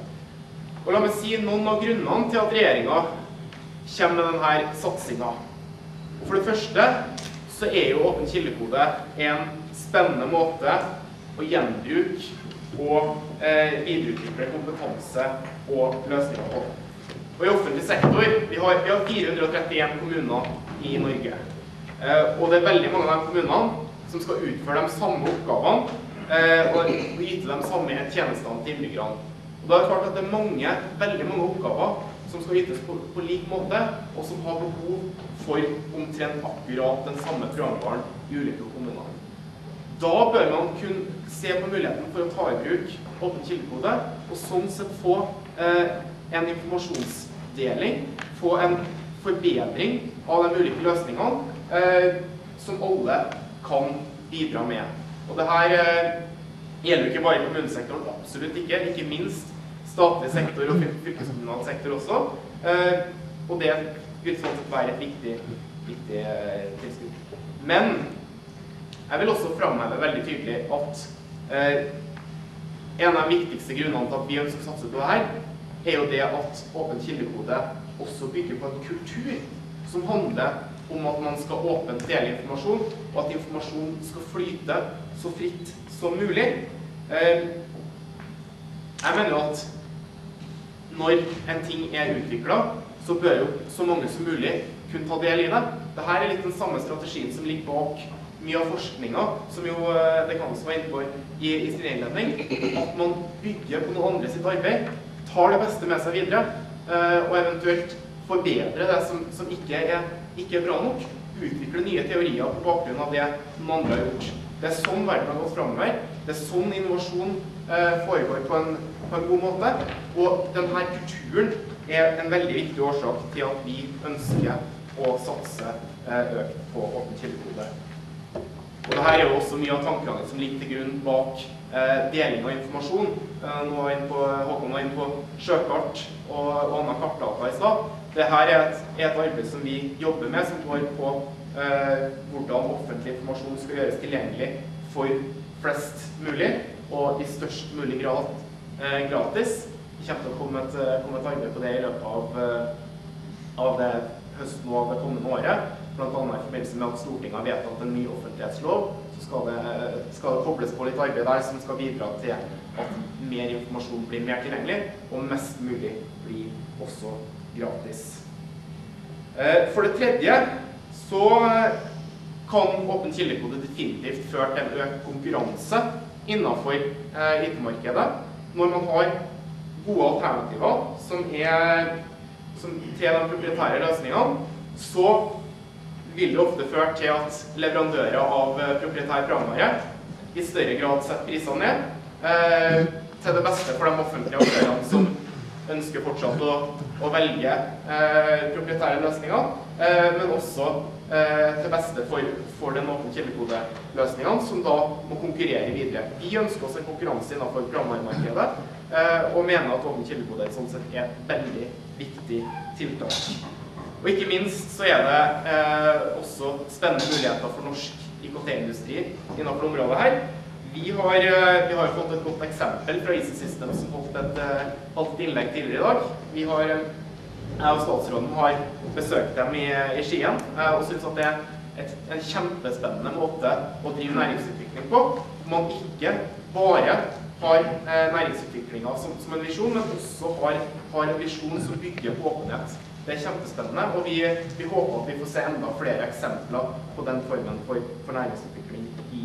Og la meg si noen av grunnene til at regjeringen kommer med denne satsingen. For det første så er jo åpen kildekode en spennende måte å gjenbruke og eh, videreutvikle kompetanse og løsninger på. Og I offentlig sektor, vi har, vi har fire hundre og trettien kommuner I Norge. Eh, og det er veldig mange av de kommunene som skal utføre de samme oppgavene eh, og yte de samme tjenestene til innbyggerne. Og det er klart at det er mange, veldig mange oppgaver som skal ytes på, på lik måte, og som har behov for omtrent akkurat den samme programvaren I ulike kommuner. Da bør man kunne se på muligheten for å ta I bruk åpen kildekode, og sånn sett få eh, en informasjonsdeling, få en forbedring av de ulike løsningene eh, som alle kan bidra med. Og dette eh, gjelder jo ikke bare I kommunesektoren, absolutt ikke, ikke minst statlig sektor og fylkeskommunal sektor også. Eh, og det vil sånn sett være et viktig, viktig eh, tilskudd. Men jeg vil også fremheve veldig tydelig at eh, en av de viktigste grunnene til at vi ønsker å satse på det her, er jo det at åpen kildekode også bygger på en kultur som handler om at man skal åpent dele informasjon, og at informasjon skal flyte så fritt som mulig. Jeg mener jo at når en ting er utviklet, så bør jo så mange som mulig kunne ta del I det. Dette er litt den samme strategien som ligger bak mye av forskningen, som jo dekansen var inne på I, I sin innledning, at man bygger på noen andre sitt arbeid, tar det beste med seg videre, og eventuelt forbedrer det som, som ikke, er, ikke er bra nok, utvikler nye teorier på bakgrunn av det noen andre har gjort. Det er sånn verden har gått fremover, det er sånn innovasjon eh, foregår på en, på en god måte, og denne kulturen er en veldig viktig årsak til at vi ønsker å satse eh, økt på åpen kildekode. Og dette er jo også mye av tankene som ligger til grunn bak eh, deling av informasjon. Eh, nå var på, Håkon var inne på sjøkart og, og annen kartdata I stad. Dette er et, er et arbeid som vi jobber med, som går på eh, hvordan offentlig informasjon skal gjøres tilgjengelig for flest mulig, og I størst mulig grad eh, gratis. Vi kommer til å komme et, komme et arbeid på det I løpet av, av det høsten og av det kommende året. Blant annet I forbindelse med at Stortinget har vedtatt en ny offentlighetslov, så skal det, skal det kobles på litt arbeid der som skal bidra til at mer informasjon blir mer tilgjengelig, og mest mulig blir også gratis. For det tredje så kan åpen kildekode definitivt føre til en økt konkurranse innenfor I T-markedet, når man har gode alternativer som er som til de proprietære løsningene, så vil det ofte føre til at leverandører av proprietær programvare I større grad setter prisene ned, eh, til det beste for de offentlige aktørene som ønsker fortsatt å, å velge eh, proprietære løsninger, eh, men også eh, til beste for, for den åpne kildekodeløsningene, som da må konkurrere videre. Vi ønsker oss en konkurranse innenfor programvaremarkedet, eh, og mener at åpne kildekode sånn sett er et veldig viktig tiltak. Og ikke minst så er det eh, også spennende muligheter for norsk I K T-industri innenfor området her. Vi har, vi har fått et godt eksempel fra Easy Systems som holdt et, holdt et innlegg tidligere I dag. Vi har, jeg og statsråden har besøkt dem I, I Skien, og synes at det er et, en kjempespennende måte å drive næringsutvikling på. Man ikke bare har eh, næringsutviklingen som, som en visjon, men også har, har en visjon som bygger på åpenhet. Det er kjempespennende, og vi, vi håper at vi får se enda flere eksempler på den formen for, for næringsutvikling I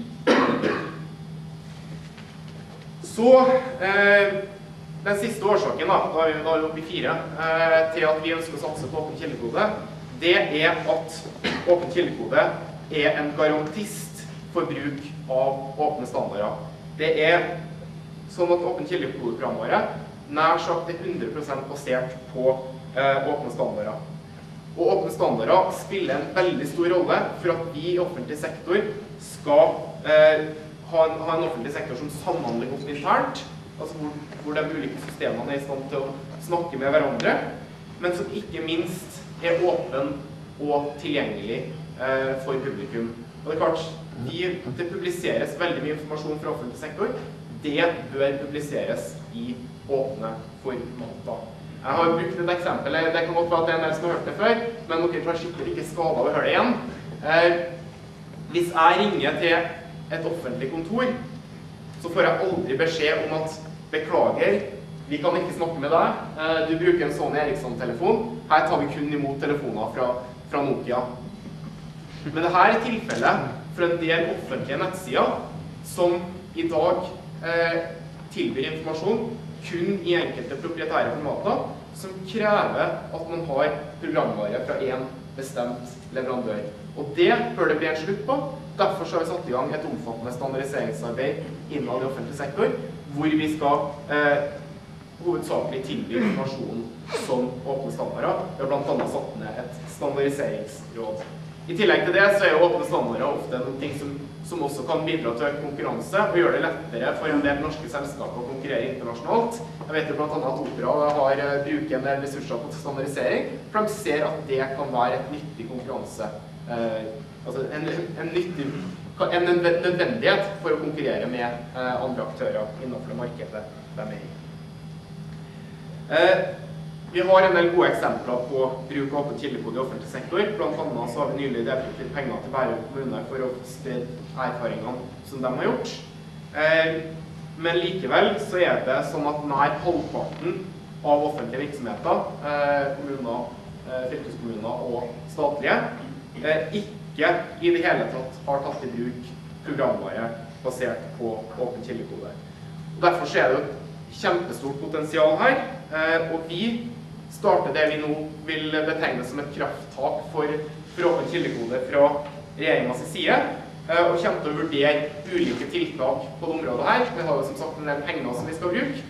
Så, eh, den siste årsaken, da, da er vi da oppe I fire, eh, til at vi ønsker å satse på åpen kildekode, det er at åpen kildekode er en garantist for bruk av åpne standarder. Det er sånn at åpen kildekodeprogramvare nær sagt er hundre prosent basert på eh, åpne standarder. Og åpne standarder spiller en veldig stor rolle for at vi I offentlig sektor skal eh, ha en, ha en offentlig sektor som samhandler godt internt, altså hvor, hvor de ulike systemene er I stand til å snakke med hverandre, men som ikke minst er åpen og tilgjengelig eh, for publikum. Og det er klart, vi, det publiseres veldig mye informasjon fra offentlig sektor. Det bør publiseres I åpne formater. Jeg har brukt et eksempel, det kan godt være at det er en del som har hørt det før, men dere tar skikkelig ikke skade av å høre det igjen. Eh, hvis jeg ringer til et offentlig kontor, så får jeg aldri beskjed om at beklager, vi kan ikke snakke med deg, eh, du bruker en Sony Ericsson-telefon, her tar vi kun imot telefoner fra, fra Nokia. Men dette er tilfellet for en del offentlige nettsider som I dag eh, tilbyr informasjon kun I enkelte proprietære formater, som krever at man har programvare fra en bestemt leverandør. Og det bør det bli en slutt på. Derfor har vi satt I gang et omfattende standardiseringsarbeid innad I offentlig sektor, hvor vi skal eh, hovedsakelig tilby informasjon som åpne standarder. Vi har blant annet satt ned et standardiseringsråd. I tillegg til det så er jo åpne standarder ofte noen ting som, som også kan bidra til økt konkurranse og gjøre det lettere for en del norske selskaper å konkurrere internasjonalt. Jeg vet jo blant annet at Opera har brukt en del ressurser på standardisering, for de ser at det kan være et nyttig konkurranse, eh, altså en, en, nyttig, en nødvendighet for å konkurrere med eh, andre aktører innenfor det markedet de er I. Eh, Vi har en del gode eksempler på bruk av åpen kildekode I offentlig sektor. Blant annet så har vi nylig delt ut litt penger til Bærum kommune for å spre erfaringene som de har gjort. Eh, men likevel så er det sånn at nær halvparten av offentlige virksomheter, eh, kommuner, eh, fylkeskommuner og statlige, eh, ikke I det hele tatt har tatt I bruk programvare basert på åpen kildekode. Derfor så er det jo et kjempestort potensial her, eh, og vi starter det vi nå vil betegne som et krafttak for, for åpen kildekode fra regjeringens side, og kommer til å vurdere ulike tiltak på det området her. Vi har jo som sagt en del penger som vi skal bruke,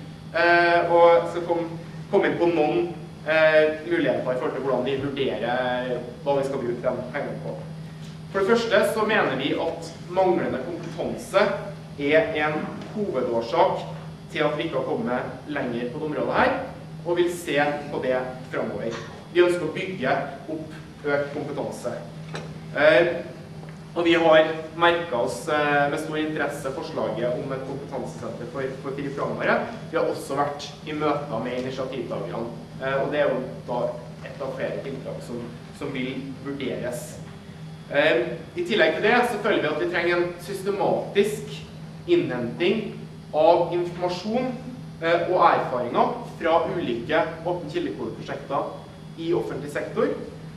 og skal komme, komme inn på noen eh, muligheter I forhold til hvordan vi vurderer hva vi skal bruke de pengene på. For det første så mener vi at manglende kompetanse er en hovedårsak til at vi ikke har kommet lenger på det området her, og vil se på det fremover. Vi ønsker å bygge opp økt kompetanse. Eh, og vi har merket oss eh, med stor interesse forslaget om et kompetansesenter for, for fri programvare. Vi har også vært I møter med initiativtakerne, eh, og det er jo da et av flere tiltak som, som vil vurderes. Eh, I tillegg til det så føler vi at vi trenger en systematisk innhenting av informasjon og erfaringer fra ulike åpne kildekodeprosjekter I offentlig sektor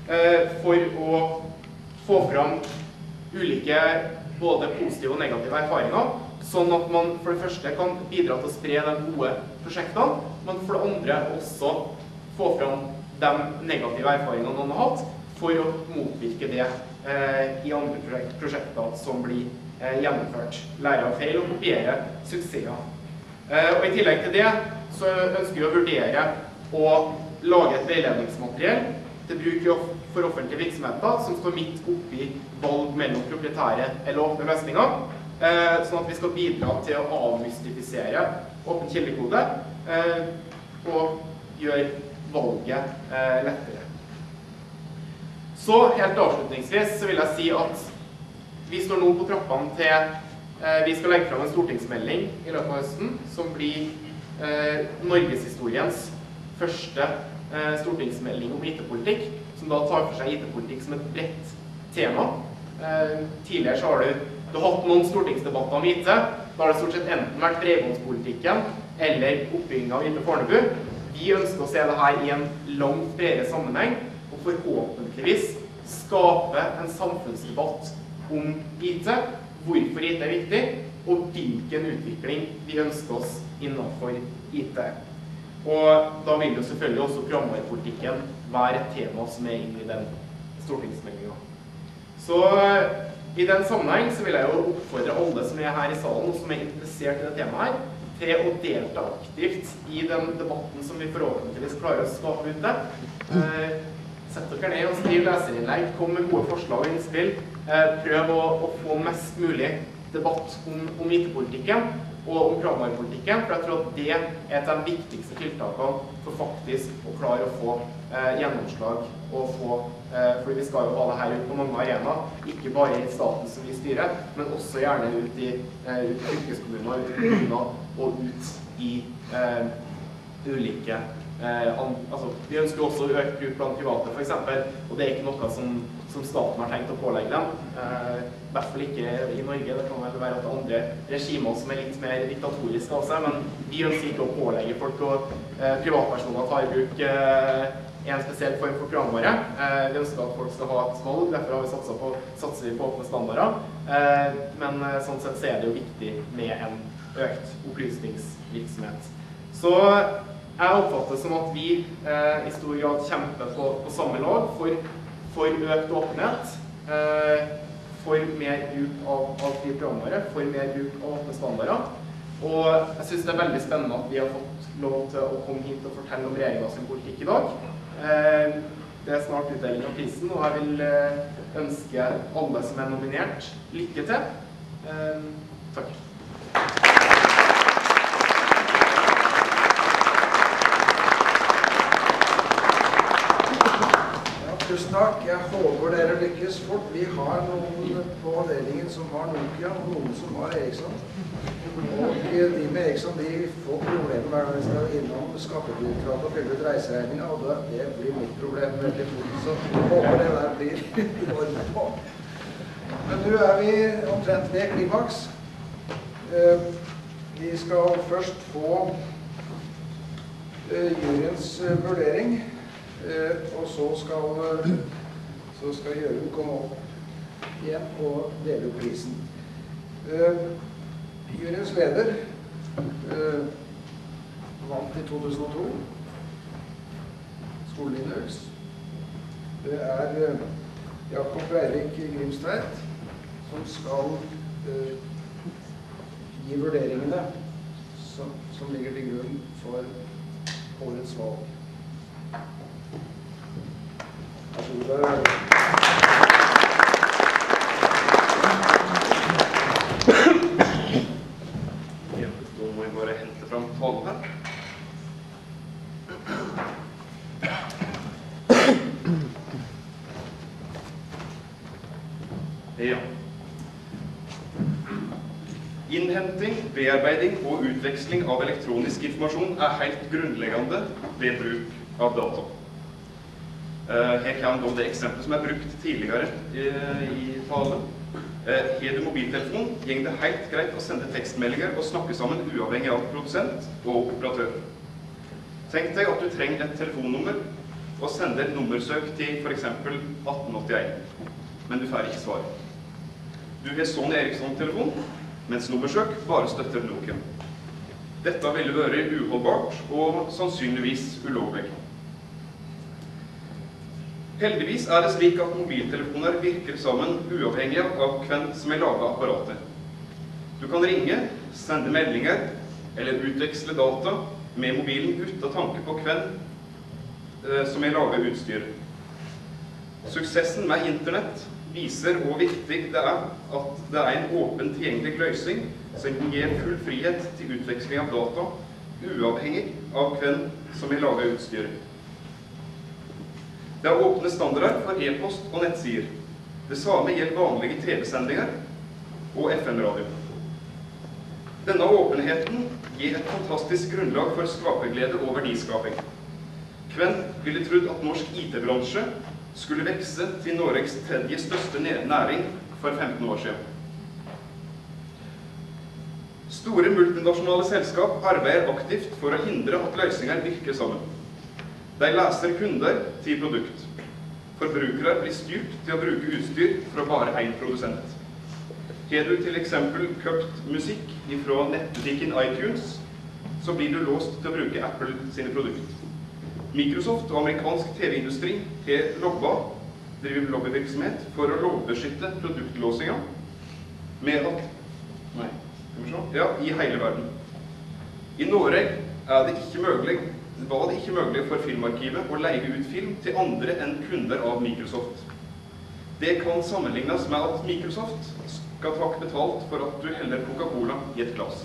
for å få fram ulike både positive og negative erfaringer, sånn at man for det første kan bidra til å spre de gode prosjektene, men for det andre også få fram de negative erfaringene man har hatt, for å motvirke det I andre prosjekter som blir gjennomført. Lære av feil og kopiere suksesser. Og I tillegg til det så ønsker vi å vurdere å lage et veiledningsmateriell til bruk for offentlige virksomheter som står midt oppi valg mellom proprietære eller åpne løsninger, sånn at vi skal bidra til å avmystifisere åpen kildekode og gjøre valget lettere. Så helt avslutningsvis så vil jeg si at vi står nå på trappene til vi skal legge fram en stortingsmelding i løpet av høsten som blir Norgeshistoriens første stortingsmelding om I T-politikk, som da tar for seg I T-politikk som et bredt tema. Tidligere så har du, du har hatt noen stortingsdebatter om I T, da har det stort sett enten vært bredbåndspolitikken eller oppbygging av I T Fornebu. Vi ønsker å se det her i en langt bredere sammenheng, og forhåpentligvis skape en samfunnsdebatt om I T, hvorfor I T er viktig, og hvilken utvikling vi ønsker oss innenfor I T. Og da vil jo selvfølgelig også programvarepolitikken være et tema som er inne i den stortingsmeldingen. Så i den sammenheng så vil jeg jo oppfordre alle som er her i salen og som er interessert i det temaet her, til å delta aktivt i den debatten som vi forhåpentligvis klarer å skape ute. Sett dere ned og skriv leserinnlegg, kom med gode forslag og innspill, prøv å, å få mest mulig debatt om, om I T-politikken og om programvarepolitikken, for jeg tror at det er et av de viktigste tiltakene for faktisk å klare å få eh, gjennomslag og få, eh, fordi vi skal jo ha det her ut på mange arenaer, ikke bare i staten som vi styrer, men også gjerne ut i, eh, ut i fylkeskommuner, ut i kommuner og ut i eh, ulike eh, an, altså, vi ønsker også økt bruk blant private for eksempel, og det er ikke noe som, som staten har tenkt å pålegge dem. Eh, I hvert fall ikke i Norge. Det kan vel være at andre regimer som er litt mer diktatoriske av seg, men vi ønsker ikke å pålegge folk og eh, privatpersoner ta i bruk eh, en spesiell form for programvare. Eh, vi ønsker at folk skal ha et valg, derfor har vi satset på, satser vi på åpne standarder. Eh, men eh, sånn sett så er det jo viktig med en økt opplysningsvirksomhet. Så jeg oppfatter det som at vi eh, i stor grad kjemper på, på samme lag for, for økt åpenhet, eh, for mer bruk av, av fri programvare, for mer bruk av åpne standarder. Og jeg synes det er veldig spennende at vi har fått lov til å komme hit og fortelle om regjeringens politikk i dag. Eh, det er snart utdeling av prisen, og jeg vil eh, ønske alle som er nominert lykke til. Eh, takk. Tusen takk. Jeg håper dere lykkes fort. Vi har noen på avdelingen som har Nokia, og noen som har Ericsson. Og de med Ericsson, de får problemer hver gang de skal innom skattedirektoratet og fylle ut reiseregningen, og det blir mitt problem veldig fort. Så jeg håper det der blir i orden på. Men nå er vi omtrent ved klimaks. Vi skal først få juryens vurdering. Uh, og så skal, uh, så skal Jørgen komme opp igjen og dele ut prisen. Uh, juryens leder uh, vant i to tusen og to. Skolelinøks. Det er uh, Jakob Eirik Grimstveit som skal uh, gi vurderingene som, som ligger til grunn for årets valg. Ja, nå må jeg bare hente frem talen her. Ja. Innhenting, bearbeiding og utveksling av elektronisk informasjon er helt grunnleggende ved bruk av data. Uh, her kan da det eksempel som er brukt tidligere uh, i talen. Uh, har du mobiltelefon, går det helt greit å sende tekstmeldinger og snakke sammen uavhengig av produsent og operatør. Tenk deg at du trenger et telefonnummer og sender nummersøk til for eksempel atten åttien, men du får ikke svar. Du har Sony Ericsson-telefon, mens nummersøk bare støtter Nokia. Dette ville vært uholdbart og sannsynligvis ulovlig. Heldigvis er det slik at mobiltelefoner virker sammen uavhengig av hvem som er laget apparatet. Du kan ringe, sende meldinger eller utveksle data med mobilen uten tanke på hvem som er laget utstyr. Suksessen med internett viser hvor viktig det er at det er en åpen tilgjengelig løsning som gir full frihet til utveksling av data, uavhengig av hvem som er laget utstyr. Det er åpne standarder for e-post og nettsider. Det samme gjelder vanlige T V-sendinger og F M-radio. Denne åpenheten gir et fantastisk grunnlag for skaperglede og verdiskaping. Hvem ville trodd at norsk I T-bransje skulle vekse til Norges tredje største næring for femten år siden? Store multinasjonale selskap arbeider aktivt for å hindre at løsninger virker sammen. De leser kunder til produkt. Forbrukere blir styrt til å bruke utstyr fra bare en produsent. Har du til eksempel kjøpt musikk fra nettbutikken iTunes, så blir du låst til å bruke Apple sine produkter. Microsoft og amerikansk T V-industri har lobba, driver lobbyvirksomhet for å lovbeskytte produktlåsinga med at, nei, ja, i hele verden. I Norge er det ikke mulig, var det ikke mulig for Filmarkivet å leie ut film til andre enn kunder av Microsoft. Det kan sammenlignes med at Microsoft skal takke betalt for at du heller Coca-Cola i et glass.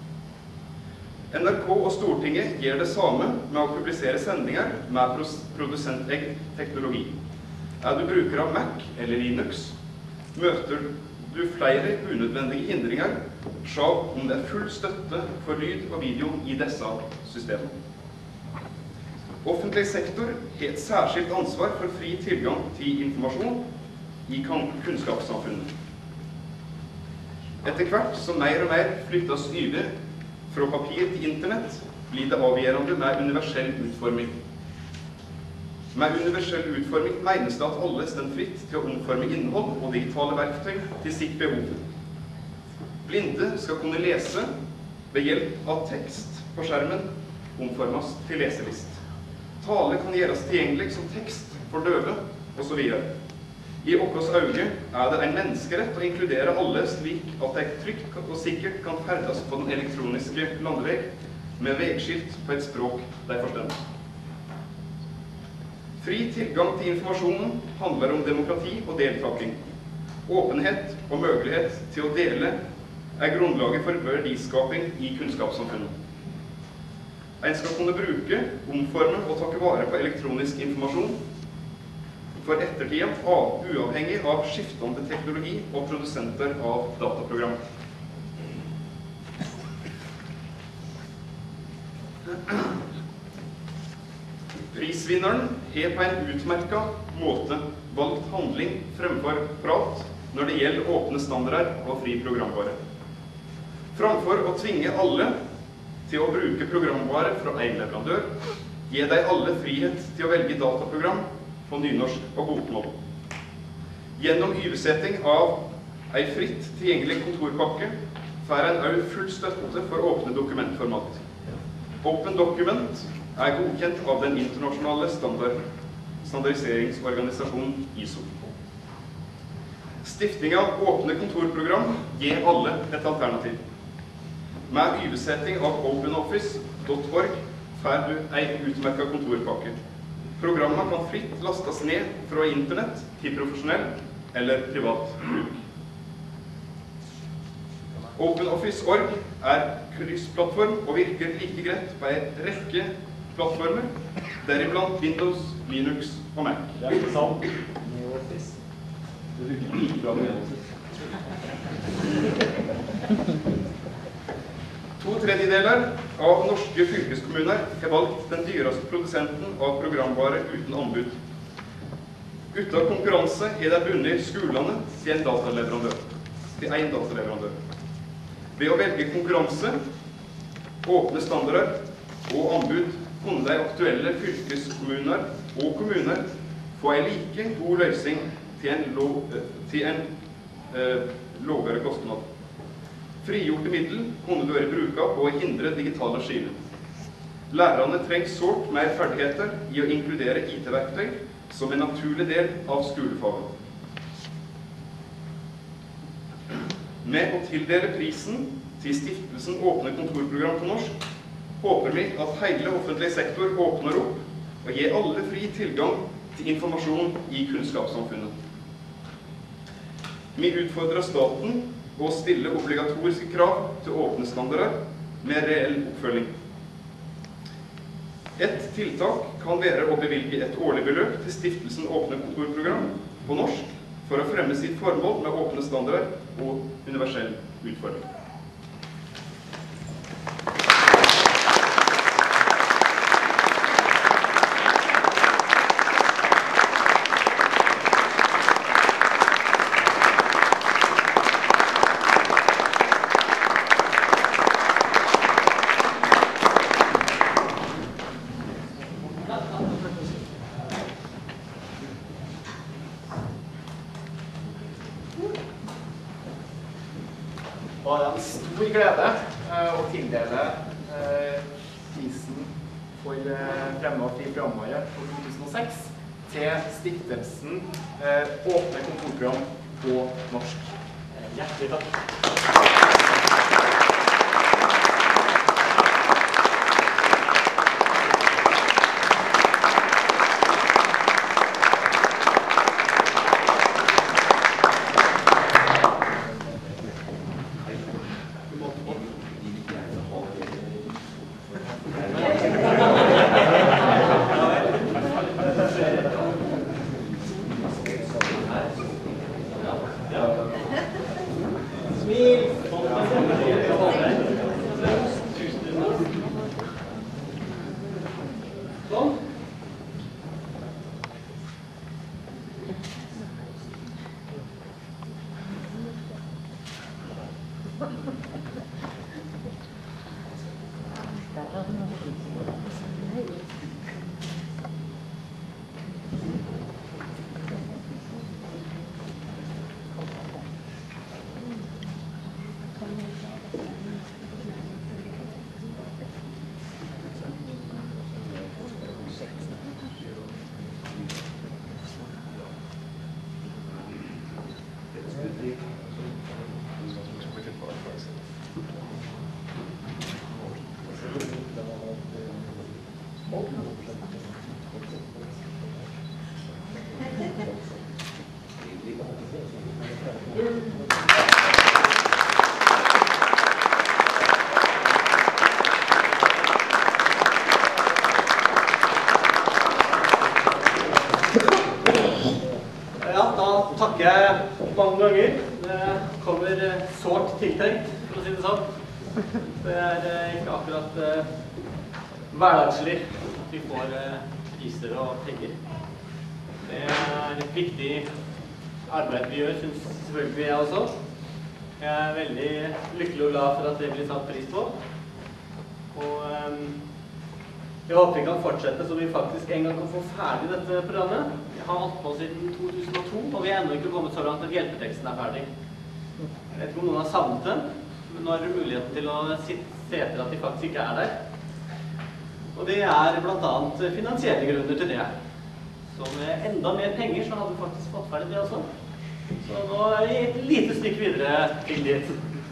N R K og Stortinget gjør det samme med å publisere sendinger med produsentegg teknologi. Er du bruker av Mac eller Linux, møter du flere unødvendige hindringer, se om det er full støtte for lyd og video i disse systemene. Offentlig sektor har et særskilt ansvar for fri tilgang til informasjon i kunnskapssamfunnet. Etter hvert som mer og mer flyttes over fra papir til internett, blir det avgjørende med universell utforming. Med universell utforming menes det at alle står fritt til å omforme innhold og digitale verktøy til sitt behov. Blinde skal kunne lese ved hjelp av tekst på skjermen omformes til leselist. Tale kan gjøres tilgjengelig som tekst for døve, og så videre. I okkos øye er det en menneskerett å inkludere alle slik at de trygt og sikkert kan ferdes på den elektroniske landeveg med veiskilt på et språk de forstår. Fri tilgang til informasjonen handler om demokrati og deltaking. Åpenhet og mulighet til å dele er grunnlaget for verdiskaping i kunnskapssamfunnet. En skal kunne bruke, omforme og takke vare på elektronisk informasjon for ettertiden av, uavhengig av skiftende teknologi og produsenter av dataprogram. Prisvinneren har på en utmerket måte valgt handling fremfor prat når det gjelder åpne standarder og fri programvare. Framfor å tvinge alle til å bruke programvare fra en leverandør, gir de alle frihet til å velge dataprogram på nynorsk og bokmål. Gjennom oversetting av en fritt tilgjengelig kontorpakke får en også full støtte for åpne dokumentformat. Open Document er godkjent av den internasjonale standard, standardiseringsorganisasjonen I S O. Stiftinga Åpne kontorprogram gir alle et alternativ. Med oversetting av openoffice punktum org får du en utmerket kontorpakke. Programmet kan fritt lastes ned fra internett til profesjonell eller privat bruk. OpenOffice punktum org er kryssplattform og virker like greit på en rekke plattformer, deriblant Windows, Linux og Mac. Det er ikke sant. NeoOffice. Du bruker like bra med NeoOffice. To tredjedeler av norske fylkeskommuner har valgt den dyreste produsenten av programvare uten anbud. Uten konkurranse er det bundet skolene til en dataleverandør. Til en dataleverandør. Ved å velge konkurranse, åpne standarder og anbud kunne de aktuelle fylkeskommuner og kommuner få en like god løsning til en, lov, til en eh, lavere kostnad. Frigjorte middel kunne vært brukt på å hindre digitale skiller. Lærerne trenger sårt mer ferdigheter i å inkludere I T-verktøy som en naturlig del av skolefaget. Med å tildele prisen til stiftelsen Åpne kontorprogram på norsk, håper vi at hele offentlig sektor åpner opp og gi alle fri tilgang til informasjon i kunnskapssamfunnet. Vi utfordrer staten å stille obligatoriske krav til åpne standarder med reell oppfølging. Et tiltak kan være å bevilge et årlig beløp til stiftelsen Åpne kontorprogram på norsk for å fremme sitt formål med åpne standarder og universell utforming. Og det er en stor glede eh, å tildele eh, prisen for eh, fremme og fri programvare for to tusen og seks til stiftelsen eh, Åpne kontorprogram på norsk. Eh, hjertelig takk. Takker jeg mange ganger. Det kommer sårt tiltenkt, for å si det sånn. Det er ikke akkurat uh, hverdagslig at vi får uh, priser og penger. Det er et viktig arbeid vi gjør, synes selvfølgelig jeg også. Jeg er veldig lykkelig og glad for at det blir satt pris på. Og um, jeg håper vi kan fortsette så vi faktisk en gang kan få ferdig dette programmet. Jeg har holdt på siden to tusen og to, og vi er ennå ikke kommet så langt at hjelpeteksten er ferdig. Jeg vet ikke om noen har savnet den, men nå er det muligheten til å se etter at de faktisk ikke er der. Og det er blant annet finansielle grunner til det. Så med enda mer penger så hadde vi faktisk fått ferdig det også. Så nå er vi et lite stykke videre til dit.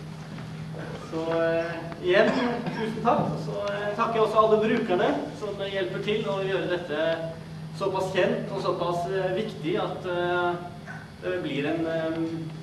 Så eh, igjen, tusen takk. Så eh, takker jeg også alle brukerne som hjelper til å gjøre dette såpass kjent og såpass eh, viktig at eh, det blir en eh,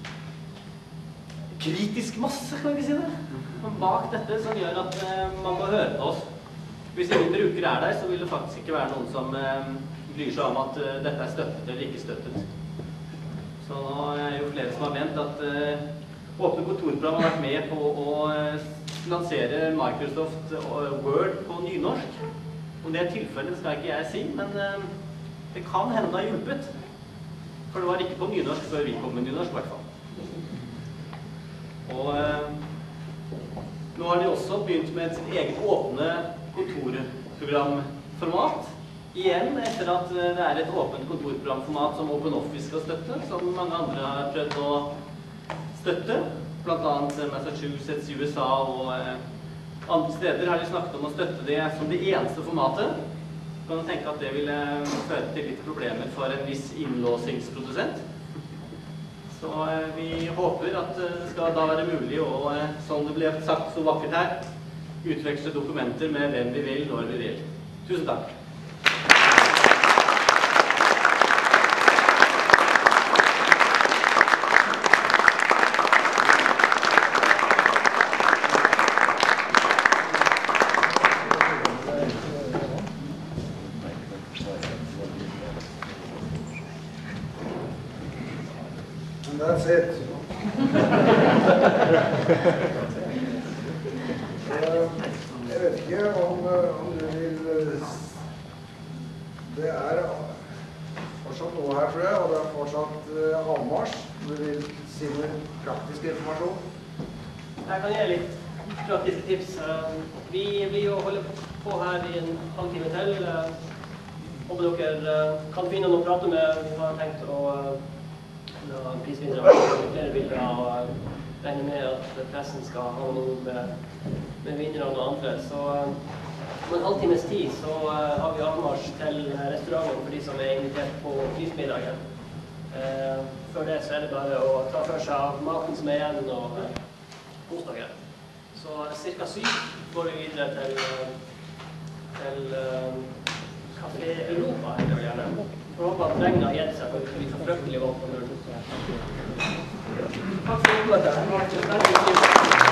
kritisk masse, kan vi si det, bak dette som gjør at eh, man må høre på oss. Hvis ingen brukere er der, så vil det faktisk ikke være noen som eh, bryr seg om at eh, dette er støttet eller ikke støttet. Så nå er jo flere som har ment at eh, Åpne kontorprogram har vært med på å eh, lansere Microsoft Word på nynorsk. Om det er tilfellet skal ikke jeg si, men eh, det kan hende det har hjulpet. For det var ikke på nynorsk før vi kom med nynorsk, i hvert fall. Og eh, nå har de også begynt med sitt eget åpne kontorprogramformat. Igjen etter at det er et åpent kontorprogramformat som OpenOffice skal støtte, som mange andre har prøvd å støtte. Blant annet Massachusetts, U S A og eh, andre steder har de snakket om å støtte det som det eneste formatet. Kan du tenke at det ville føre til litt problemer for en viss innlåsingsprodusent. Så eh, vi håper at det skal da være mulig å, eh, som det ble sagt så vakkert her, utveksle dokumenter med hvem vi vil, når vi vil. Tusen takk. Jeg vet ikke om, om du vil... Det er fortsatt noe her, tror jeg, og det er fortsatt uh, avmarsj. Du vil si noe praktisk informasjon? Jeg kan gi litt praktiske tips. Vi blir jo holde på her i en halvtime til. Håper dere kan finne noen å prate med. Vi har tenkt å la prisvinnere flere bilder og regne med at pressen skal ha noe med, med vinnerne og andre. Så om en halvtimes tid så har vi avmarsj til restauranten for de som er invitert på prismiddagen. Før det så er det bare å ta for seg av maten som er igjen og kose dere. Så cirka syv går vi videre til, til Café Europa, heter det gjerne. For å håpe at regnet har gitt seg, for det blir så fryktelig vått på null. Takk for oppmøtet.